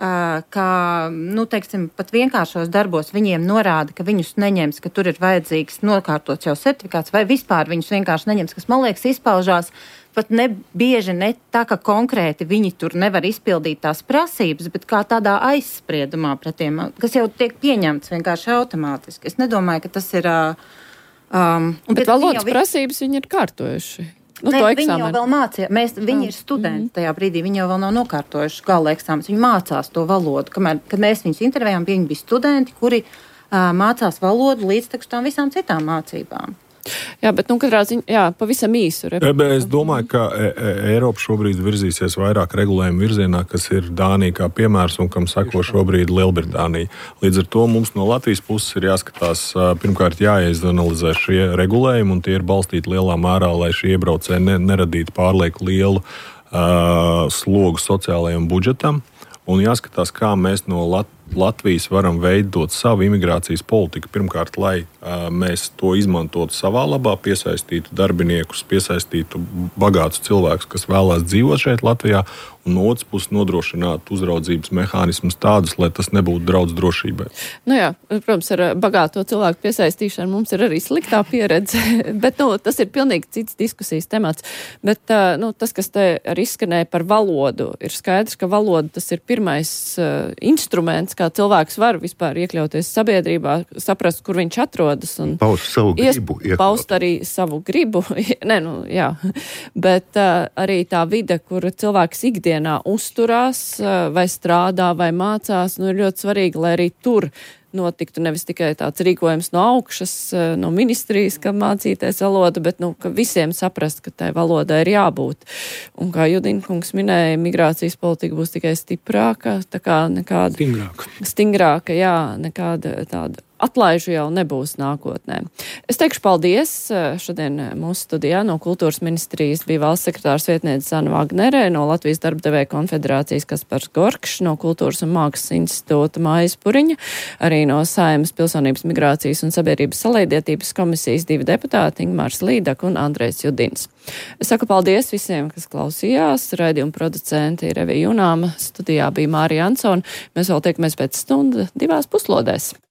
pat vienkāršos darbos viņiem norāda, ka viņus neņems, ka tur ir vajadzīgs nokārtot jau certifikāts, vai vispār viņus vienkārši neņems, kas, man liekas, izpaužās pat bieži ne tā, ka konkrēti viņi tur nevar izpildīt tās prasības, bet kā tādā aizspriedumā pret tiem, kas jau tiek pieņemts vienkārši automātiski. Es nedomāju, ka tas ir... bet valodas prasības viņi ir kārtojuši. Viņi jau vēl mācīja. Viņi ir studenti tajā brīdī, viņi jau vēl nav nokārtojuši gala eksāmenus. Viņi mācās to valodu. Kad mēs viņus intervējām, viņi bija studenti, kuri mācās valodu līdz tām visām citām mācībām. Jā, bet katrā ziņā, pavisam īsu. Es domāju, ka Eiropa šobrīd virzīsies vairāk regulējumu virzienā, kas ir Dānija kā piemērs un kam seko šobrīd Lielbritānija. Līdz ar to mums no Latvijas puses ir jāskatās, pirmkārt jāizanalizē šie regulējumi, un tie ir balstīti lielā mērā, lai šie iebraucēji neradītu pārlieku lielu slogu sociālajiem budžetam. Un jāskatās, kā mēs no Latvijas varam veidot savu imigrācijas politiku. Pirmkārt, lai mēs to izmantotu savā labā, piesaistītu darbiniekus, piesaistītu bagātus cilvēkus, kas vēlās dzīvot šeit Latvijā, un no otras puses nodrošināt uzraudzības mehānismus tādus, lai tas nebūtu draudz drošībai. Protams, ar bagāto cilvēku piesaistīšanu mums ir arī sliktā pieredze, bet tas ir pilnīgi cits diskusijas temats. Bet tas, kas te arī izskanēja par valodu, ir skaidrs, ka valoda tas ir pirmais instruments, kā cilvēks var vispār iekļauties sabiedrībā, saprast, kur viņš atrodas. Un paust savu gribu. Paust arī savu gribu. Bet arī tā vide, kur cilvēks ikdienā uzturās, vai strādā, vai mācās, ir ļoti svarīgi, lai arī tur notiktu nevis tikai tāds rīkojums no augšas, no ministrijas, ka mācīties valodu, bet ka visiem saprast, ka tai valodai ir jābūt. Un kā Judina kungs minēja, migrācijas politika būs tikai stiprāka, tā kā nekāda... Stingrāka, jā, nekāda tāda atlaižu jau nebūs nākotnē. Es teikšu paldies. Šodien mūsu studijā no Kultūras ministrijas bija valsts sekretārs vietniece Zana Vagnere, no Latvijas darbadevēju konfederācijas Kaspars Gorkšs, no Kultūras un mākslas institūta Mājas Puriņa, arī no Saeimas Pilsonības, migrācijas un sabiedrības saliedētības komisijas 2 deputāti Ingmārs Līdak un Andrejs Judins. Es saku paldies visiem, kas klausījās. Raidījuma producenti ir Evija Junāma, studijā bija Mārija Ansona. Mēs vēl tiekamies pēc stundas 2 puslodēs.